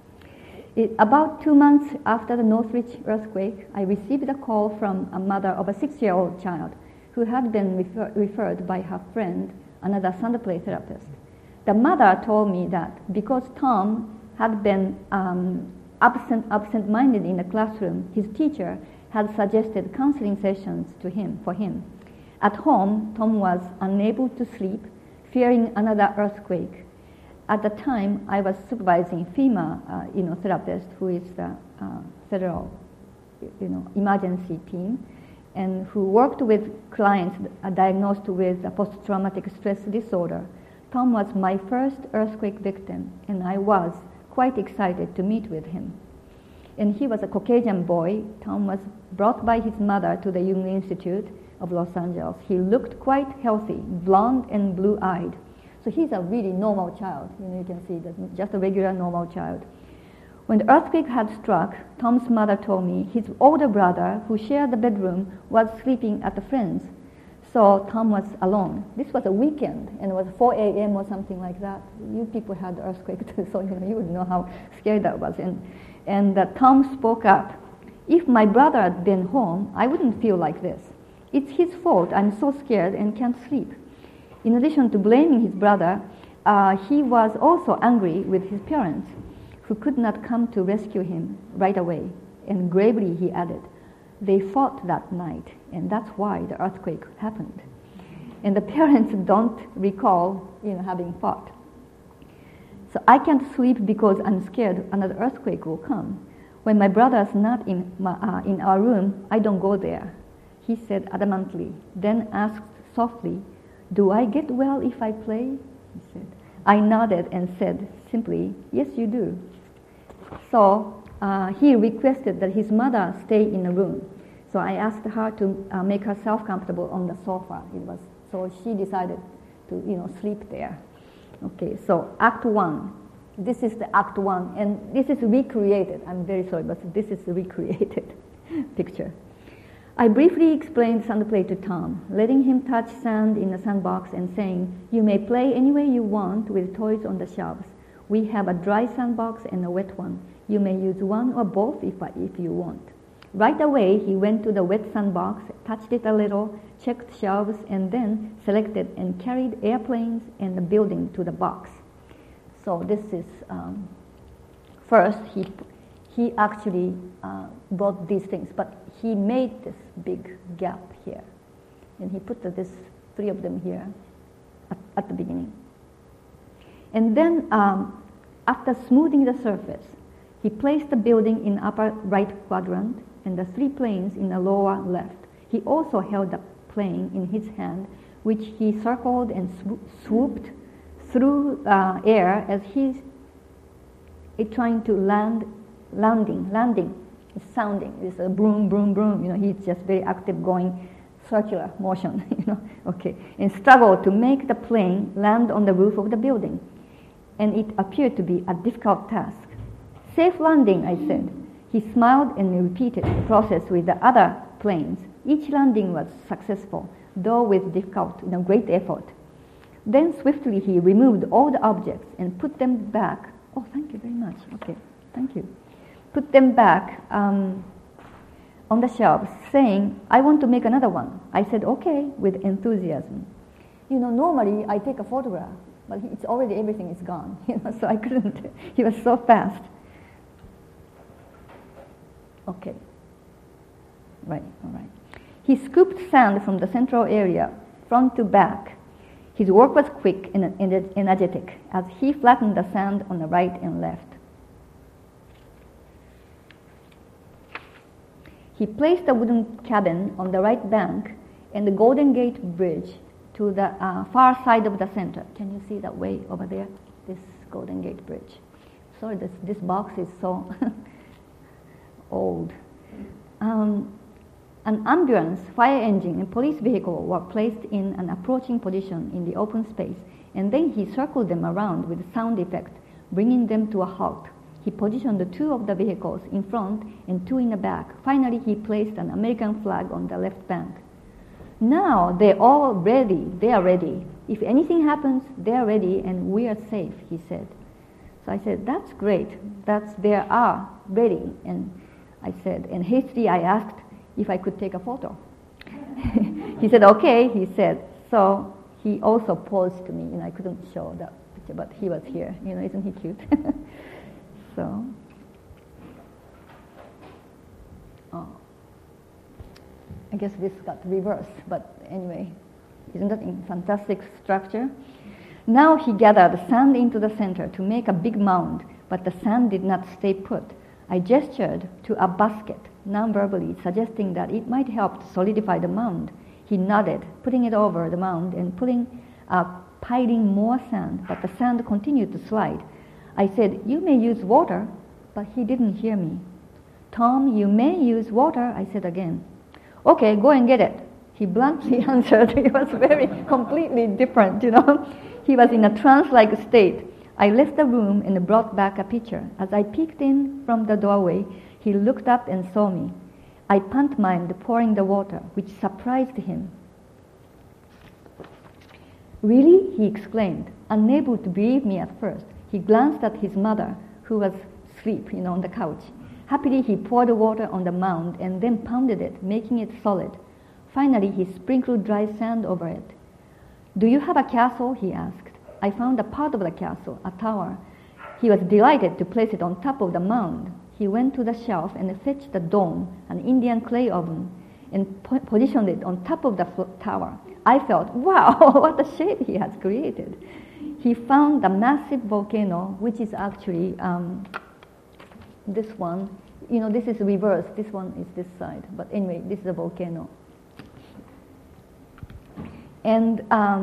About 2 months after the Northridge earthquake, I received a call from a mother of a 6-year-old child who had been referred by her friend, another Sunday play therapist. The mother told me that because Tom had been absent-minded in the classroom, his teacher had suggested counseling sessions for him. At home, Tom was unable to sleep, fearing another earthquake. At the time, I was supervising FEMA, therapist, who is the federal, emergency team, and who worked with clients diagnosed with a post-traumatic stress disorder. Tom was my first earthquake victim, and I was quite excited to meet with him. And he was a Caucasian boy. Tom was brought by his mother to the Jung Institute of Los Angeles. He looked quite healthy, blonde and blue-eyed. So he's a really normal child. You can see that, just a regular normal child. When the earthquake had struck, Tom's mother told me his older brother, who shared the bedroom, was sleeping at a friend's. So Tom was alone. This was a weekend, and it was 4 a.m. or something like that. You people had the earthquake too, so you would know how scary that was. And Tom spoke up. If my brother had been home, I wouldn't feel like this. It's his fault. I'm so scared and can't sleep. In addition to blaming his brother, he was also angry with his parents, who could not come to rescue him right away. And gravely he added, they fought that night, and that's why the earthquake happened. And the parents don't recall, having fought. So I can't sleep because I'm scared another earthquake will come. When my brother's not in our room, I don't go there. He said adamantly, then asked softly, do I get well if I play? He said. I nodded and said simply, yes, you do. So he requested that his mother stay in the room. So I asked her to make herself comfortable on the sofa. So she decided to, sleep there. Okay, so Act 1. This is the Act 1, and this is recreated. I'm very sorry, but this is the recreated picture. I briefly explained sand play to Tom, letting him touch sand in the sandbox and saying, you may play any way you want with toys on the shelves. We have a dry sandbox and a wet one. You may use one or both if you want. Right away, he went to the wet sandbox, touched it a little, checked shelves, and then selected and carried airplanes and the building to the box. So this is, first he actually brought these things, but he made this big gap here. And he put this 3 of them here at the beginning. And then after smoothing the surface, he placed the building in upper right quadrant and the 3 planes in the lower left. He also held the plane in his hand, which he circled and swooped through air as he's trying to landing. It's sounding. It's a broom, broom, broom. He's just very active, going circular motion. Okay, and struggled to make the plane land on the roof of the building, and it appeared to be a difficult task. Safe landing, I said. He smiled and repeated the process with the other planes. Each landing was successful, though with difficult, great effort. Then swiftly he removed all the objects and put them back. Oh, thank you very much. Okay, thank you. Put them back on the shelves, saying, I want to make another one. I said, okay, with enthusiasm. Normally I take a photograph, but it's already, everything is gone, so I couldn't. He was so fast. Okay. Right, all right. He scooped sand from the central area, front to back. His work was quick and energetic as he flattened the sand on the right and left. He placed the wooden cabin on the right bank and the Golden Gate Bridge to the far side of the center. Can you see that way over there? This Golden Gate Bridge. Sorry, this box is so old. An ambulance, fire engine, and police vehicle were placed in an approaching position in the open space, and then he circled them around with sound effect, bringing them to a halt. He positioned the 2 of the vehicles in front and 2 in the back. Finally, he placed an American flag on the left bank. Now they're all ready. They are ready. If anything happens, they are ready and we are safe, he said. So I said, that's great. They are ready. And I said, and hastily I asked if I could take a photo. He said, okay, he said. So he also posed to me, and I couldn't show that picture, but he was here. Isn't he cute? So, I guess this got reversed, but anyway, isn't that a fantastic structure? Now he gathered sand into the center to make a big mound, but the sand did not stay put. I gestured to a basket, non-verbally, suggesting that it might help to solidify the mound. He nodded, putting it over the mound and piling more sand, but the sand continued to slide. I said, you may use water, but he didn't hear me. Tom, you may use water, I said again. Okay, go and get it. He bluntly answered. He was very completely different, He was in a trance-like state. I left the room and brought back a pitcher. As I peeked in from the doorway, he looked up and saw me. I pantomimed pouring the water, which surprised him. Really? He exclaimed, unable to believe me at first. He glanced at his mother, who was asleep, on the couch. Happily, he poured the water on the mound and then pounded it, making it solid. Finally, he sprinkled dry sand over it. Do you have a castle? He asked. I found a part of the castle, a tower. He was delighted to place it on top of the mound. He went to the shelf and fetched a dome, an Indian clay oven, and positioned it on top of the tower. I felt, wow, what a shape he has created. He found a massive volcano, which is actually this one. This is reversed. This one is this side. But anyway, this is a volcano. And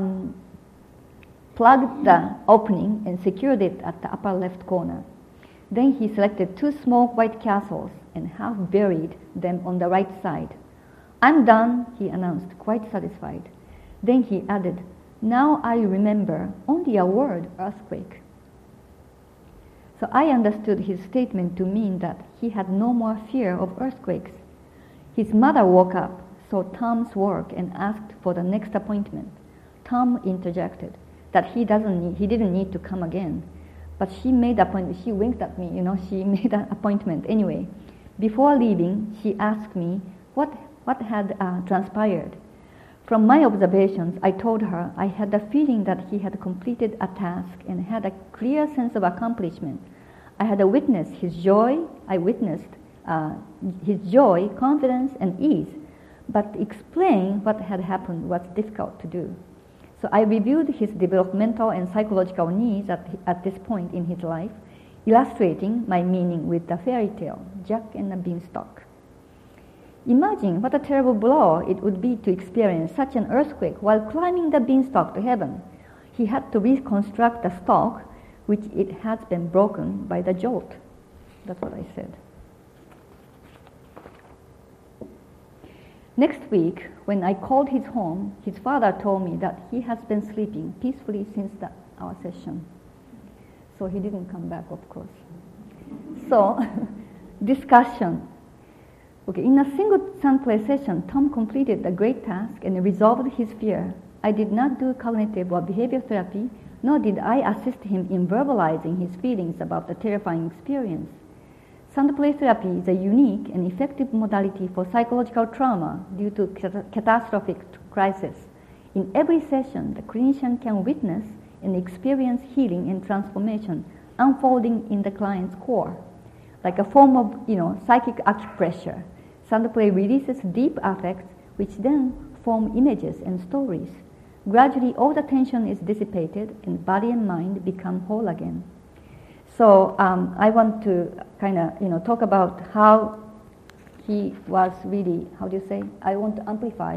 plugged the opening and secured it at the upper left corner. Then he selected 2 small white castles and half buried them on the right side. I'm done, he announced, quite satisfied. Then he added, now I remember only a word, earthquake. So I understood his statement to mean that he had no more fear of earthquakes. His mother woke up, saw Tom's work, and asked for the next appointment. Tom interjected that he didn't need to come again. But she made an appointment. She winked at me, she made an appointment anyway. Before leaving, she asked me what had transpired. From my observations, I told her I had the feeling that he had completed a task and had a clear sense of accomplishment. I had witnessed his joy, confidence, and ease, but explain what had happened was difficult to do. So I reviewed his developmental and psychological needs at this point in his life, illustrating my meaning with the fairy tale, Jack and the Beanstalk. Imagine what a terrible blow it would be to experience such an earthquake while climbing the beanstalk to heaven. He had to reconstruct the stalk, which it had been broken by the jolt. That's what I said. Next week, when I called his home, his father told me that he has been sleeping peacefully since our session. So he didn't come back, of course. So, discussion. Okay, in a single sound play session, Tom completed a great task and resolved his fear. I did not do cognitive or behavior therapy, nor did I assist him in verbalizing his feelings about the terrifying experience. Sound play therapy is a unique and effective modality for psychological trauma due to catastrophic crisis. In every session, the clinician can witness and experience healing and transformation unfolding in the client's core, like a form of, psychic acupressure. Sound play releases deep affects, which then form images and stories. Gradually, all the tension is dissipated, and body and mind become whole again. So I want to kind of, talk about how he was really, I want to amplify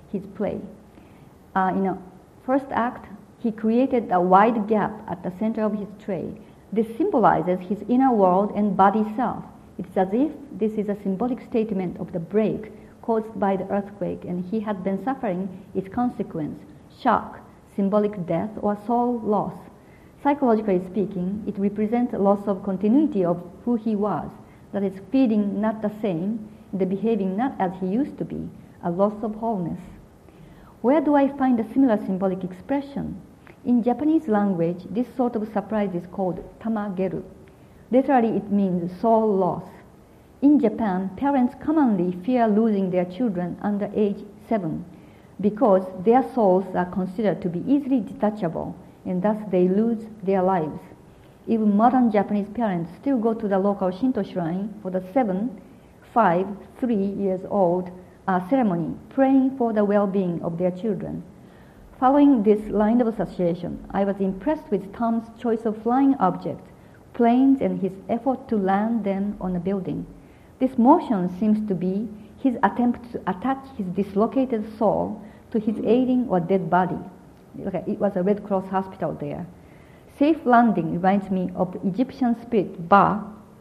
his play. In the first act, he created a wide gap at the center of his tray. This symbolizes his inner world and body self. It's as if this is a symbolic statement of the break caused by the earthquake, and he had been suffering its consequence, shock, symbolic death, or soul loss. Psychologically speaking, it represents a loss of continuity of who he was, that is, feeling not the same, the behaving not as he used to be, a loss of wholeness. Where do I find a similar symbolic expression? In Japanese language, this sort of surprise is called tamageru. Literally, it means soul loss. In Japan, parents commonly fear losing their children under age 7 because their souls are considered to be easily detachable, and thus they lose their lives. Even modern Japanese parents still go to the local Shinto shrine for the 7, 5, 3 years old ceremony, praying for the well-being of their children. Following this line of association, I was impressed with Tom's choice of flying objects, planes, and his effort to land them on a building. This motion seems to be his attempt to attach his dislocated soul to his ailing or dead body. It was a Red Cross hospital there. Safe landing reminds me of the Egyptian spirit Ba.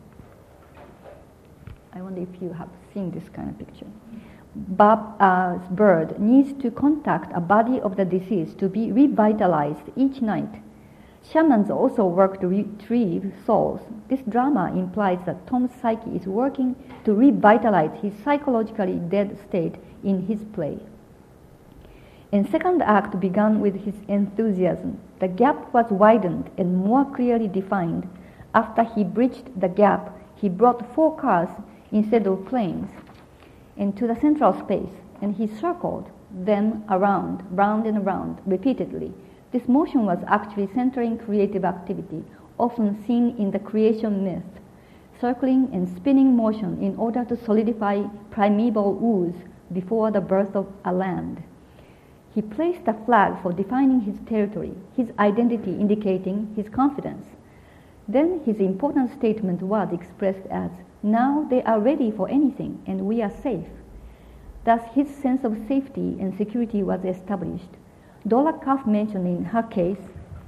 I wonder if you have seen this kind of picture. Ba's bird needs to contact a body of the deceased to be revitalized each night. Shamans also work to retrieve souls. This drama implies that Tom's psyche is working to revitalize his psychologically dead state in his play. And second act began with his enthusiasm. The gap was widened and more clearly defined. After he bridged the gap, he brought 4 cars instead of planes into the central space, and he circled them around, round and around, repeatedly. This motion was actually centering creative activity, often seen in the creation myth, circling and spinning motion in order to solidify primeval ooze before the birth of a land. He placed a flag for defining his territory, his identity indicating his confidence. Then his important statement was expressed as, "Now they are ready for anything and we are safe." Thus his sense of safety and security was established. Dora Kauf mentioned in her case,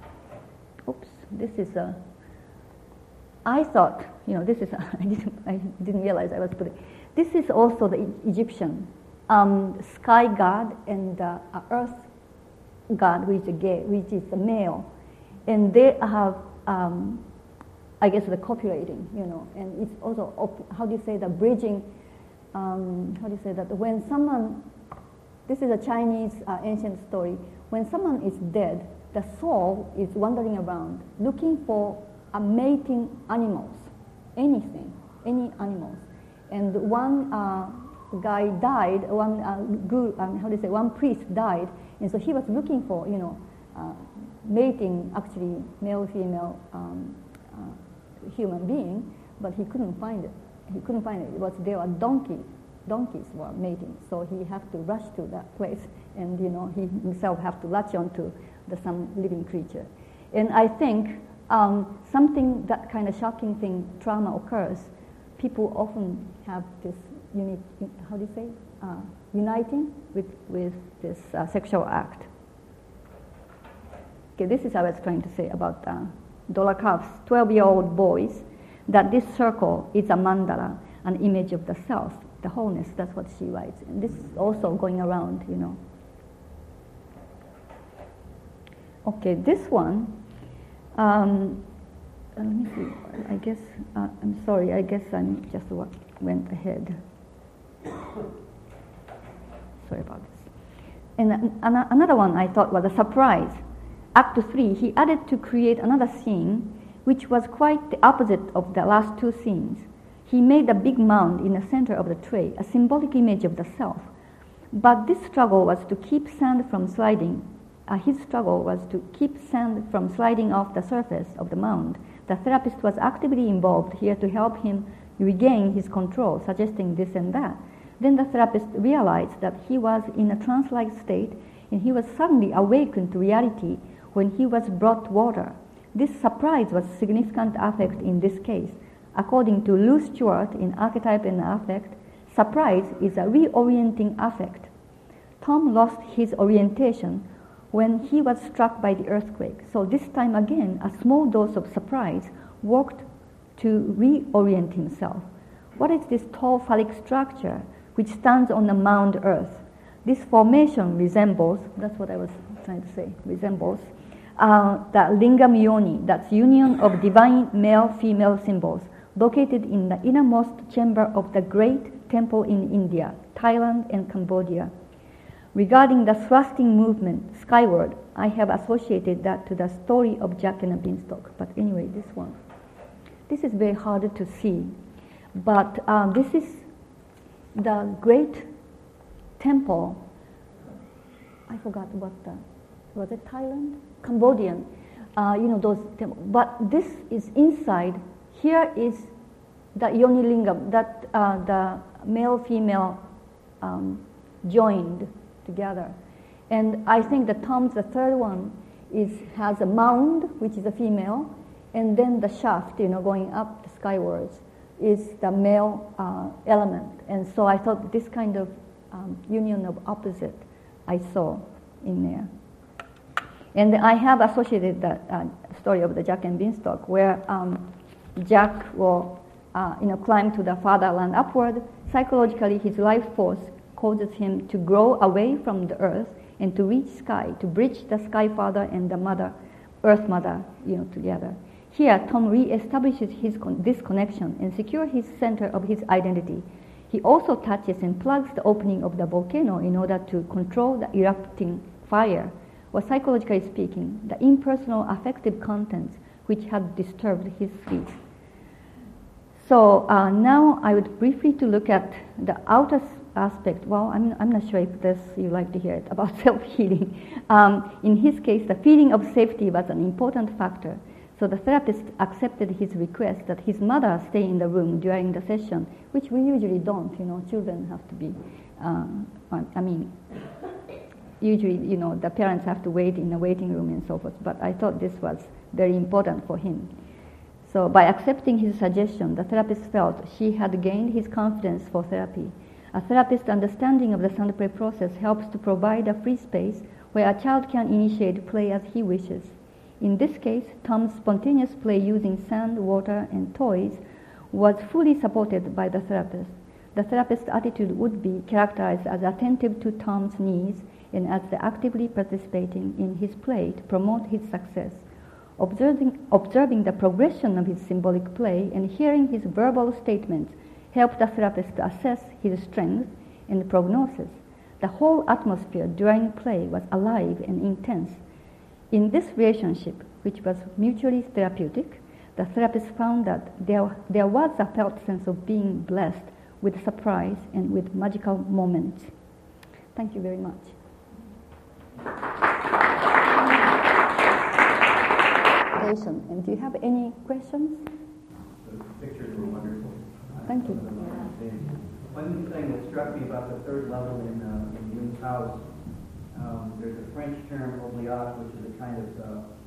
I thought, this is, I didn't realize I was putting, this is also the Egyptian sky god and earth god, which is the male. And they have, I guess, the copulating, and it's also, the bridging, when someone, this is a Chinese ancient story, when someone is dead, the soul is wandering around looking for mating animals, any animals. And one guy died, one priest died, and so he was looking for, mating, actually male-female human being, but he couldn't find it. There were donkeys were mating, so he had to rush to that place, and he himself have to latch onto some living creature. And I think something, that kind of shocking thing, trauma occurs, people often have this uniting with this sexual act. Okay, this is what I was trying to say about Dora Kauf's 12-year-old boys, that this circle is a mandala, an image of the self, the wholeness. That's what she writes. And this is also going around, Okay, this one, let me see, I guess, I'm sorry, I guess I just went ahead. Sorry about this. And another one I thought was a surprise. Act 3, he added to create another scene which was quite the opposite of the last 2 scenes. He made a big mound in the center of the tray, a symbolic image of the self. But this struggle was to keep sand from sliding. His struggle was to keep sand from sliding off the surface of the mound. The therapist was actively involved here to help him regain his control, suggesting this and that. Then the therapist realized that he was in a trance-like state, and he was suddenly awakened to reality when he was brought water. This surprise was significant affect in this case. According to Lou Stewart in Archetype and Affect, surprise is a reorienting affect. Tom lost his orientation when he was struck by the earthquake. So this time again, a small dose of surprise worked to reorient himself. What is this tall phallic structure which stands on the mound earth? This formation resembles, that's what I was trying to say, resembles the lingam yoni, that's union of divine male-female symbols, located in the innermost chamber of the great temple in India, Thailand, and Cambodia. Regarding the thrusting movement skyward, I have associated that to the story of Jack and the Beanstalk. But anyway, this is very hard to see. But this is the great temple. I forgot what was it Thailand? Cambodian. Those temples. But this is inside. Here is the yoni lingam, that the male-female joined together. And I think the third one has a mound, which is a female, and then the shaft, going up skywards, is the male element. And so I thought this kind of union of opposite I saw in there. And I have associated the story of the Jack and Beanstalk, where Jack will climb to the fatherland upward. Psychologically, his life force causes him to grow away from the earth and to reach sky, to bridge the sky father and the mother, earth mother, together. Here, Tom re-establishes this connection and secures his center of his identity. He also touches and plugs the opening of the volcano in order to control the erupting fire, or psychologically speaking, the impersonal affective contents which had disturbed his sleep. So now I would briefly to look at the outer aspect. Well, I'm not sure if this you like to hear it about self-healing. In his case, the feeling of safety was an important factor. So the therapist accepted his request that his mother stay in the room during the session, which we usually don't. Children have to be. Usually, the parents have to wait in the waiting room and so forth. But I thought this was very important for him. So by accepting his suggestion, the therapist felt she had gained his confidence for therapy. A therapist's understanding of the sound play process helps to provide a free space where a child can initiate play as he wishes. In this case, Tom's spontaneous play using sand, water, and toys was fully supported by the therapist. The therapist's attitude would be characterized as attentive to Tom's needs and as actively participating in his play to promote his success. Observing the progression of his symbolic play and hearing his verbal statements helped the therapist to assess his strength and prognosis. The whole atmosphere during play was alive and intense. In this relationship, which was mutually therapeutic, the therapist found that there was a felt sense of being blessed with surprise and with magical moments. Thank you very much. And do you have any questions? The pictures were wonderful. Thank you. One thing that struck me about the third level in Jung's house, there's a French term, oubliette, which is a kind of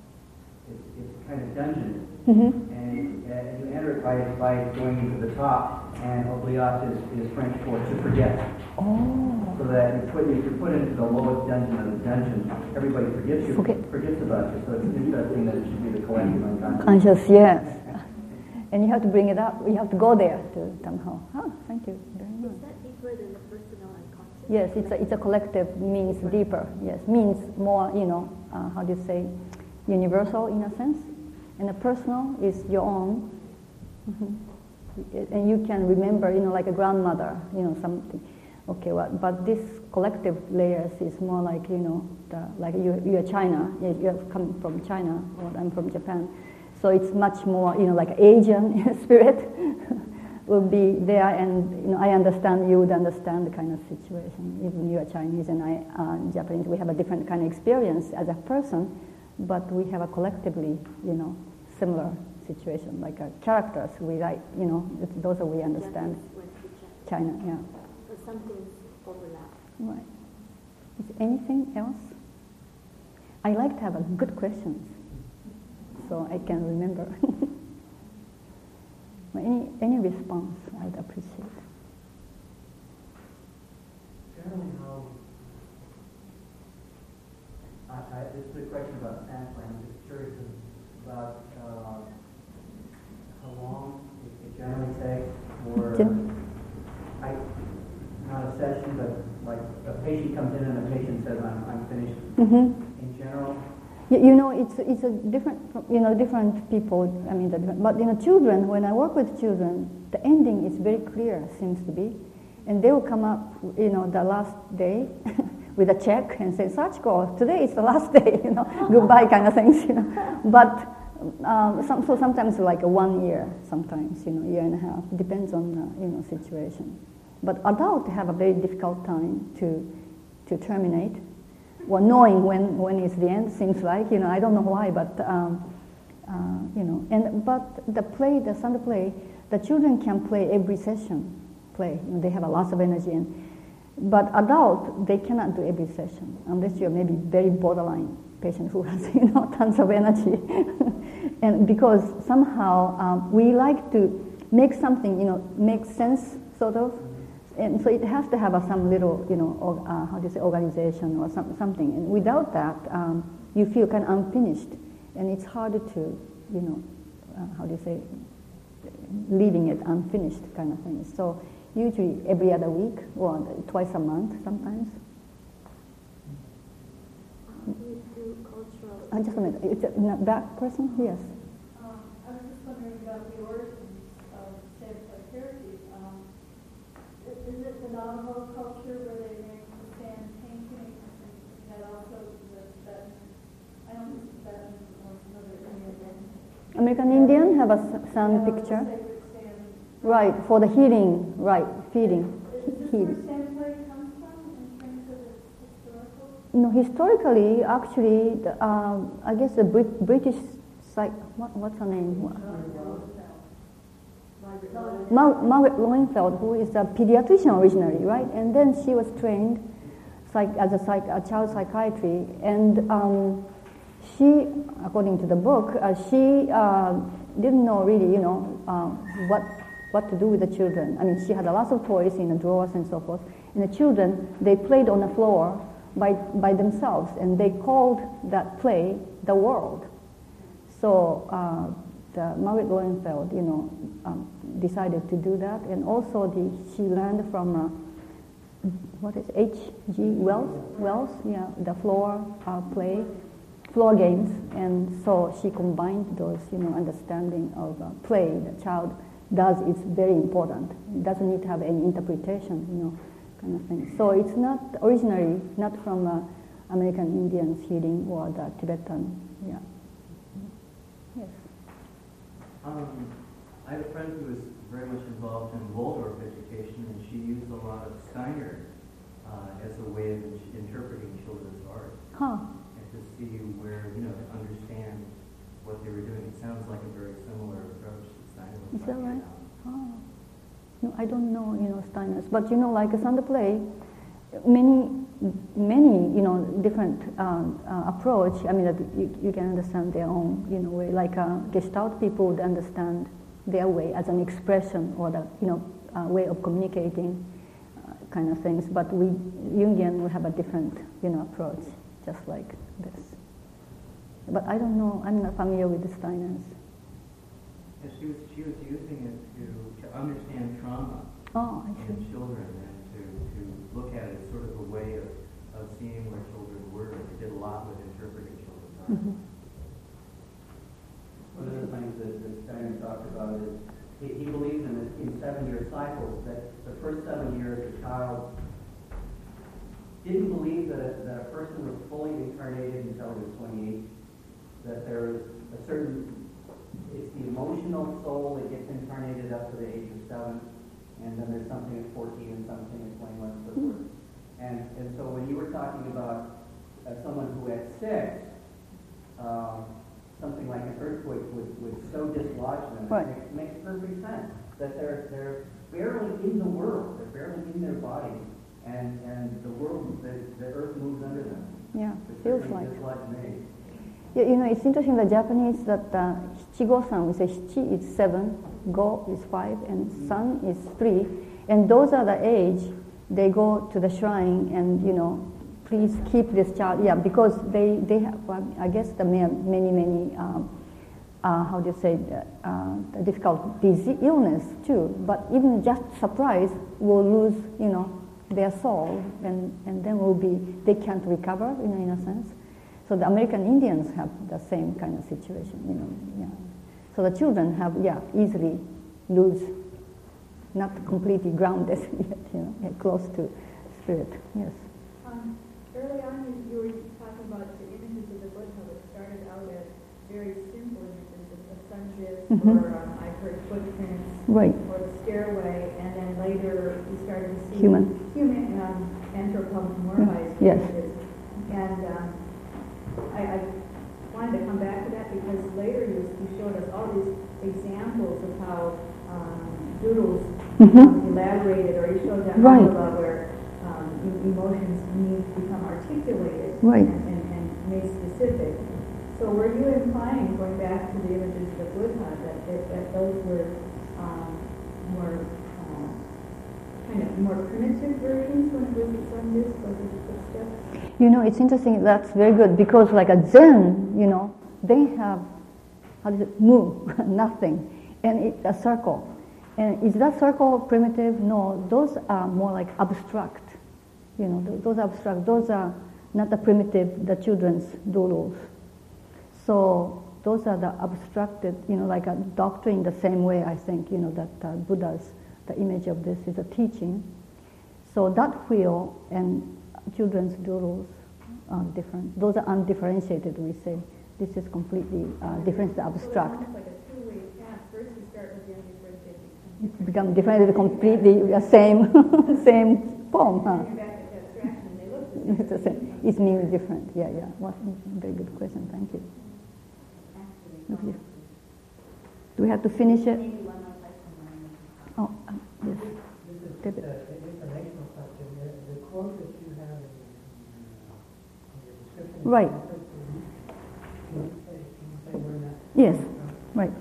dungeon. Mm-hmm. And you enter it by going to the top, and oubliette is French for to forget. Oh. So that if you're put into the lowest dungeon of the dungeon, everybody forgets about you. So it's interesting that it should be the collective unconscious. Conscious, yes. And you have to bring it up. You have to go there to somehow. Thank you very much. Is that deeper than the personal unconscious? Yes, it's a collective, means deeper. Yes, means more, how do you say, universal in a sense. And the personal is your own. Mm-hmm. And you can remember, like a grandmother, something. Okay, but this collective layers is more like, like you're China, you're coming from China, or I'm from Japan. So it's much more, like Asian spirit will be there, and, I understand, you would understand the kind of situation. Even you are Chinese and I are Japanese, we have a different kind of experience as a person, but we have a collectively, similar situation, like characters we write, those are we understand. China, yeah. But some things overlap. Right. Is anything else? I like to have a good questions, so I can remember. Any response, I'd appreciate. Generally, how where not a session, but like a patient comes in and the patient says, I'm finished. Mm-hmm. In general? It's a different people. I mean, but children. When I work with children, the ending is very clear. Seems to be, and they will come up, the last day, with a check and say, "Sachiko, today is the last day." Goodbye kind of things. But so sometimes like 1 year, sometimes year and a half. Depends on the situation. But adults have a very difficult time to terminate. Well, knowing when is the end seems like, I don't know why, but, but the Sunday play, the children can play every session, they have a lot of energy. But adult, they cannot do every session, unless you're maybe very borderline patient who has, tons of energy. And because somehow we like to make something, make sense, sort of. And so it has to have some little, organization or something. And without that, you feel kind of unfinished, and it's harder to, leaving it unfinished kind of thing. So usually every other week or twice a month sometimes. Do you do cultural? Just a minute. It's that person? Yes. I was just wondering about the origins of sand-play therapy. Is it the Navajo culture where they make the sand paintings and that also the Tibetan? I don't think Tibetan or some other Indian. American Indian have a sand picture. Sacred sand. Right, for the healing, right, feeding. Is this where sand-play comes from in terms of its historical? No, historically, actually, I guess the British what's her name? Margaret Lowenfeld, who is a pediatrician originally, right? And then she was trained as a child psychiatry, and she, according to the book, she didn't know really, what to do with the children. I mean, she had a lot of toys in the drawers and so forth, and the children, they played on the floor by themselves, and they called that play the world. So Margaret Lowenfeld, decided to do that, and also she learned from H.G. Wells, the floor games, and so she combined those, understanding of play the child does is very important. It doesn't need to have any interpretation, kind of thing. So it's not originally not from American Indians healing or the Tibetan, Yes. I have a friend who was very much involved in Waldorf education, and she used a lot of Steiner as a way of interpreting children's art. And to see where, to understand what they were doing. It sounds like a very similar approach to Steiner. Is that right? No, I don't know, Steiner's. But, like a Sunday play, many, different approach. I mean, that you can understand their own, way. Like Gestalt people would understand their way as an expression or the, way of communicating kind of things. But we, Jungian, will have a different, approach, just like this. But I don't know, I'm not familiar with the Steiners. Yeah, she was using it to understand trauma in children and to look at it as sort of a way of seeing where children were. They did a lot with interpreting children's art. Mm-hmm. One of the things that Steiner talked about is he believes in 7-year cycles, that the first 7 years the child didn't believe that a person was fully incarnated until he was 28, that there is a certain, it's the emotional soul that gets incarnated up to the age of 7, and then there's something at 14 and something at 21 and so forth. And so when you were talking about someone who at 6, something like an earthquake would so dislodge them, right. It makes perfect sense that they're barely in the world, they're barely in their body, and the world, the earth moves under them. Yeah, It feels certainly like. dislodged me. Yeah, it's interesting, the Japanese, that Shichigo-san, we say Shichi is 7, Go is 5, and San is 3. And those are the age they go to the shrine and, please keep this child. Yeah, because they have, I guess, many how do you say, difficult disease, illness too. But even just surprise will lose, their soul, and then they can't recover, in a sense. So the American Indians have the same kind of situation, yeah. So the children have, easily lose, not completely grounded yet, close to spirit, yes. Early on, you were talking about the images of the Buddha that started out as very simple images of the sun disk, or I heard footprints, right, or the stairway, and then later you started to see human anthropomorphized images. And I wanted to come back to that because later you showed us all these examples of how doodles elaborated, or you showed that about where emotions need to become articulated and made specific. So were you implying, going back to the images of the Buddha, that those were more primitive versions when it was the sun disk or the footsteps? It's interesting. That's very good because, like a Zen, they have move nothing, and it's a circle. And is that circle primitive? No, those are more like abstract. Those are abstract. Those are not the primitive, the children's doodles. So those are the abstracted, like a doctrine the same way, I think, that Buddha's, the image of this is a teaching. So that wheel and children's doodles are different. Those are undifferentiated, we say. This is completely different, abstract. So it's almost like a two-way path. First you start with the undifferentiated. It becomes different, completely same form, huh? It's the same. It's merely different. Yeah. Well, very good question. Thank you. Okay. Do we have to finish it? Oh, yes. This is an informational question. The quote that you have in your description. Right. Can you say where that? Yes. Right.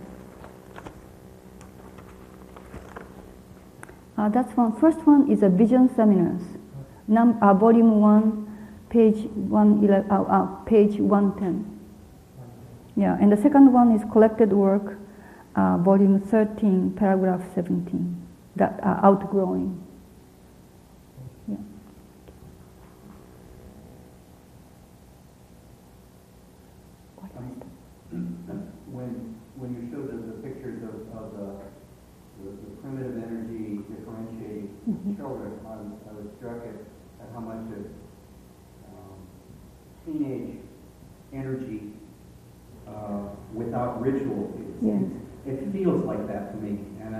That's one. First one is a Vision Seminars. Volume 1, page 111, page 110. Yeah, and the second one is Collected Work, volume 13, paragraph 17. That outgrowing. Yeah. When you showed the pictures of the primitive energy differentiating children, I was struck at how much of teenage energy without ritual is. Yes. It feels like that to me, and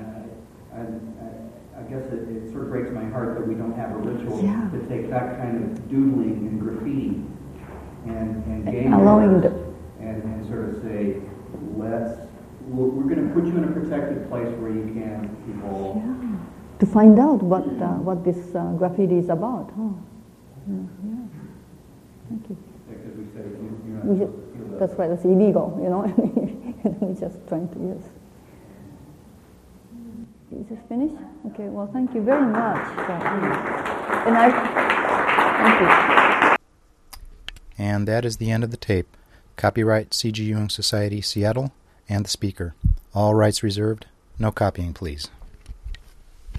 I guess it sort of breaks my heart that we don't have a ritual to take that kind of doodling and graffiti and game allowing and sort of say, we're going to put you in a protected place where you can evolve. Yeah. To find out what this graffiti is about. Huh? Yeah. Thank you. Because we say you're not supposed to feel that. That's right. That's illegal. We're just trying to yes. Is this finished? Okay. Well, thank you very much. And thank you. And that is the end of the tape. Copyright C.G. Jung Society, Seattle, and the speaker. All rights reserved. No copying, please.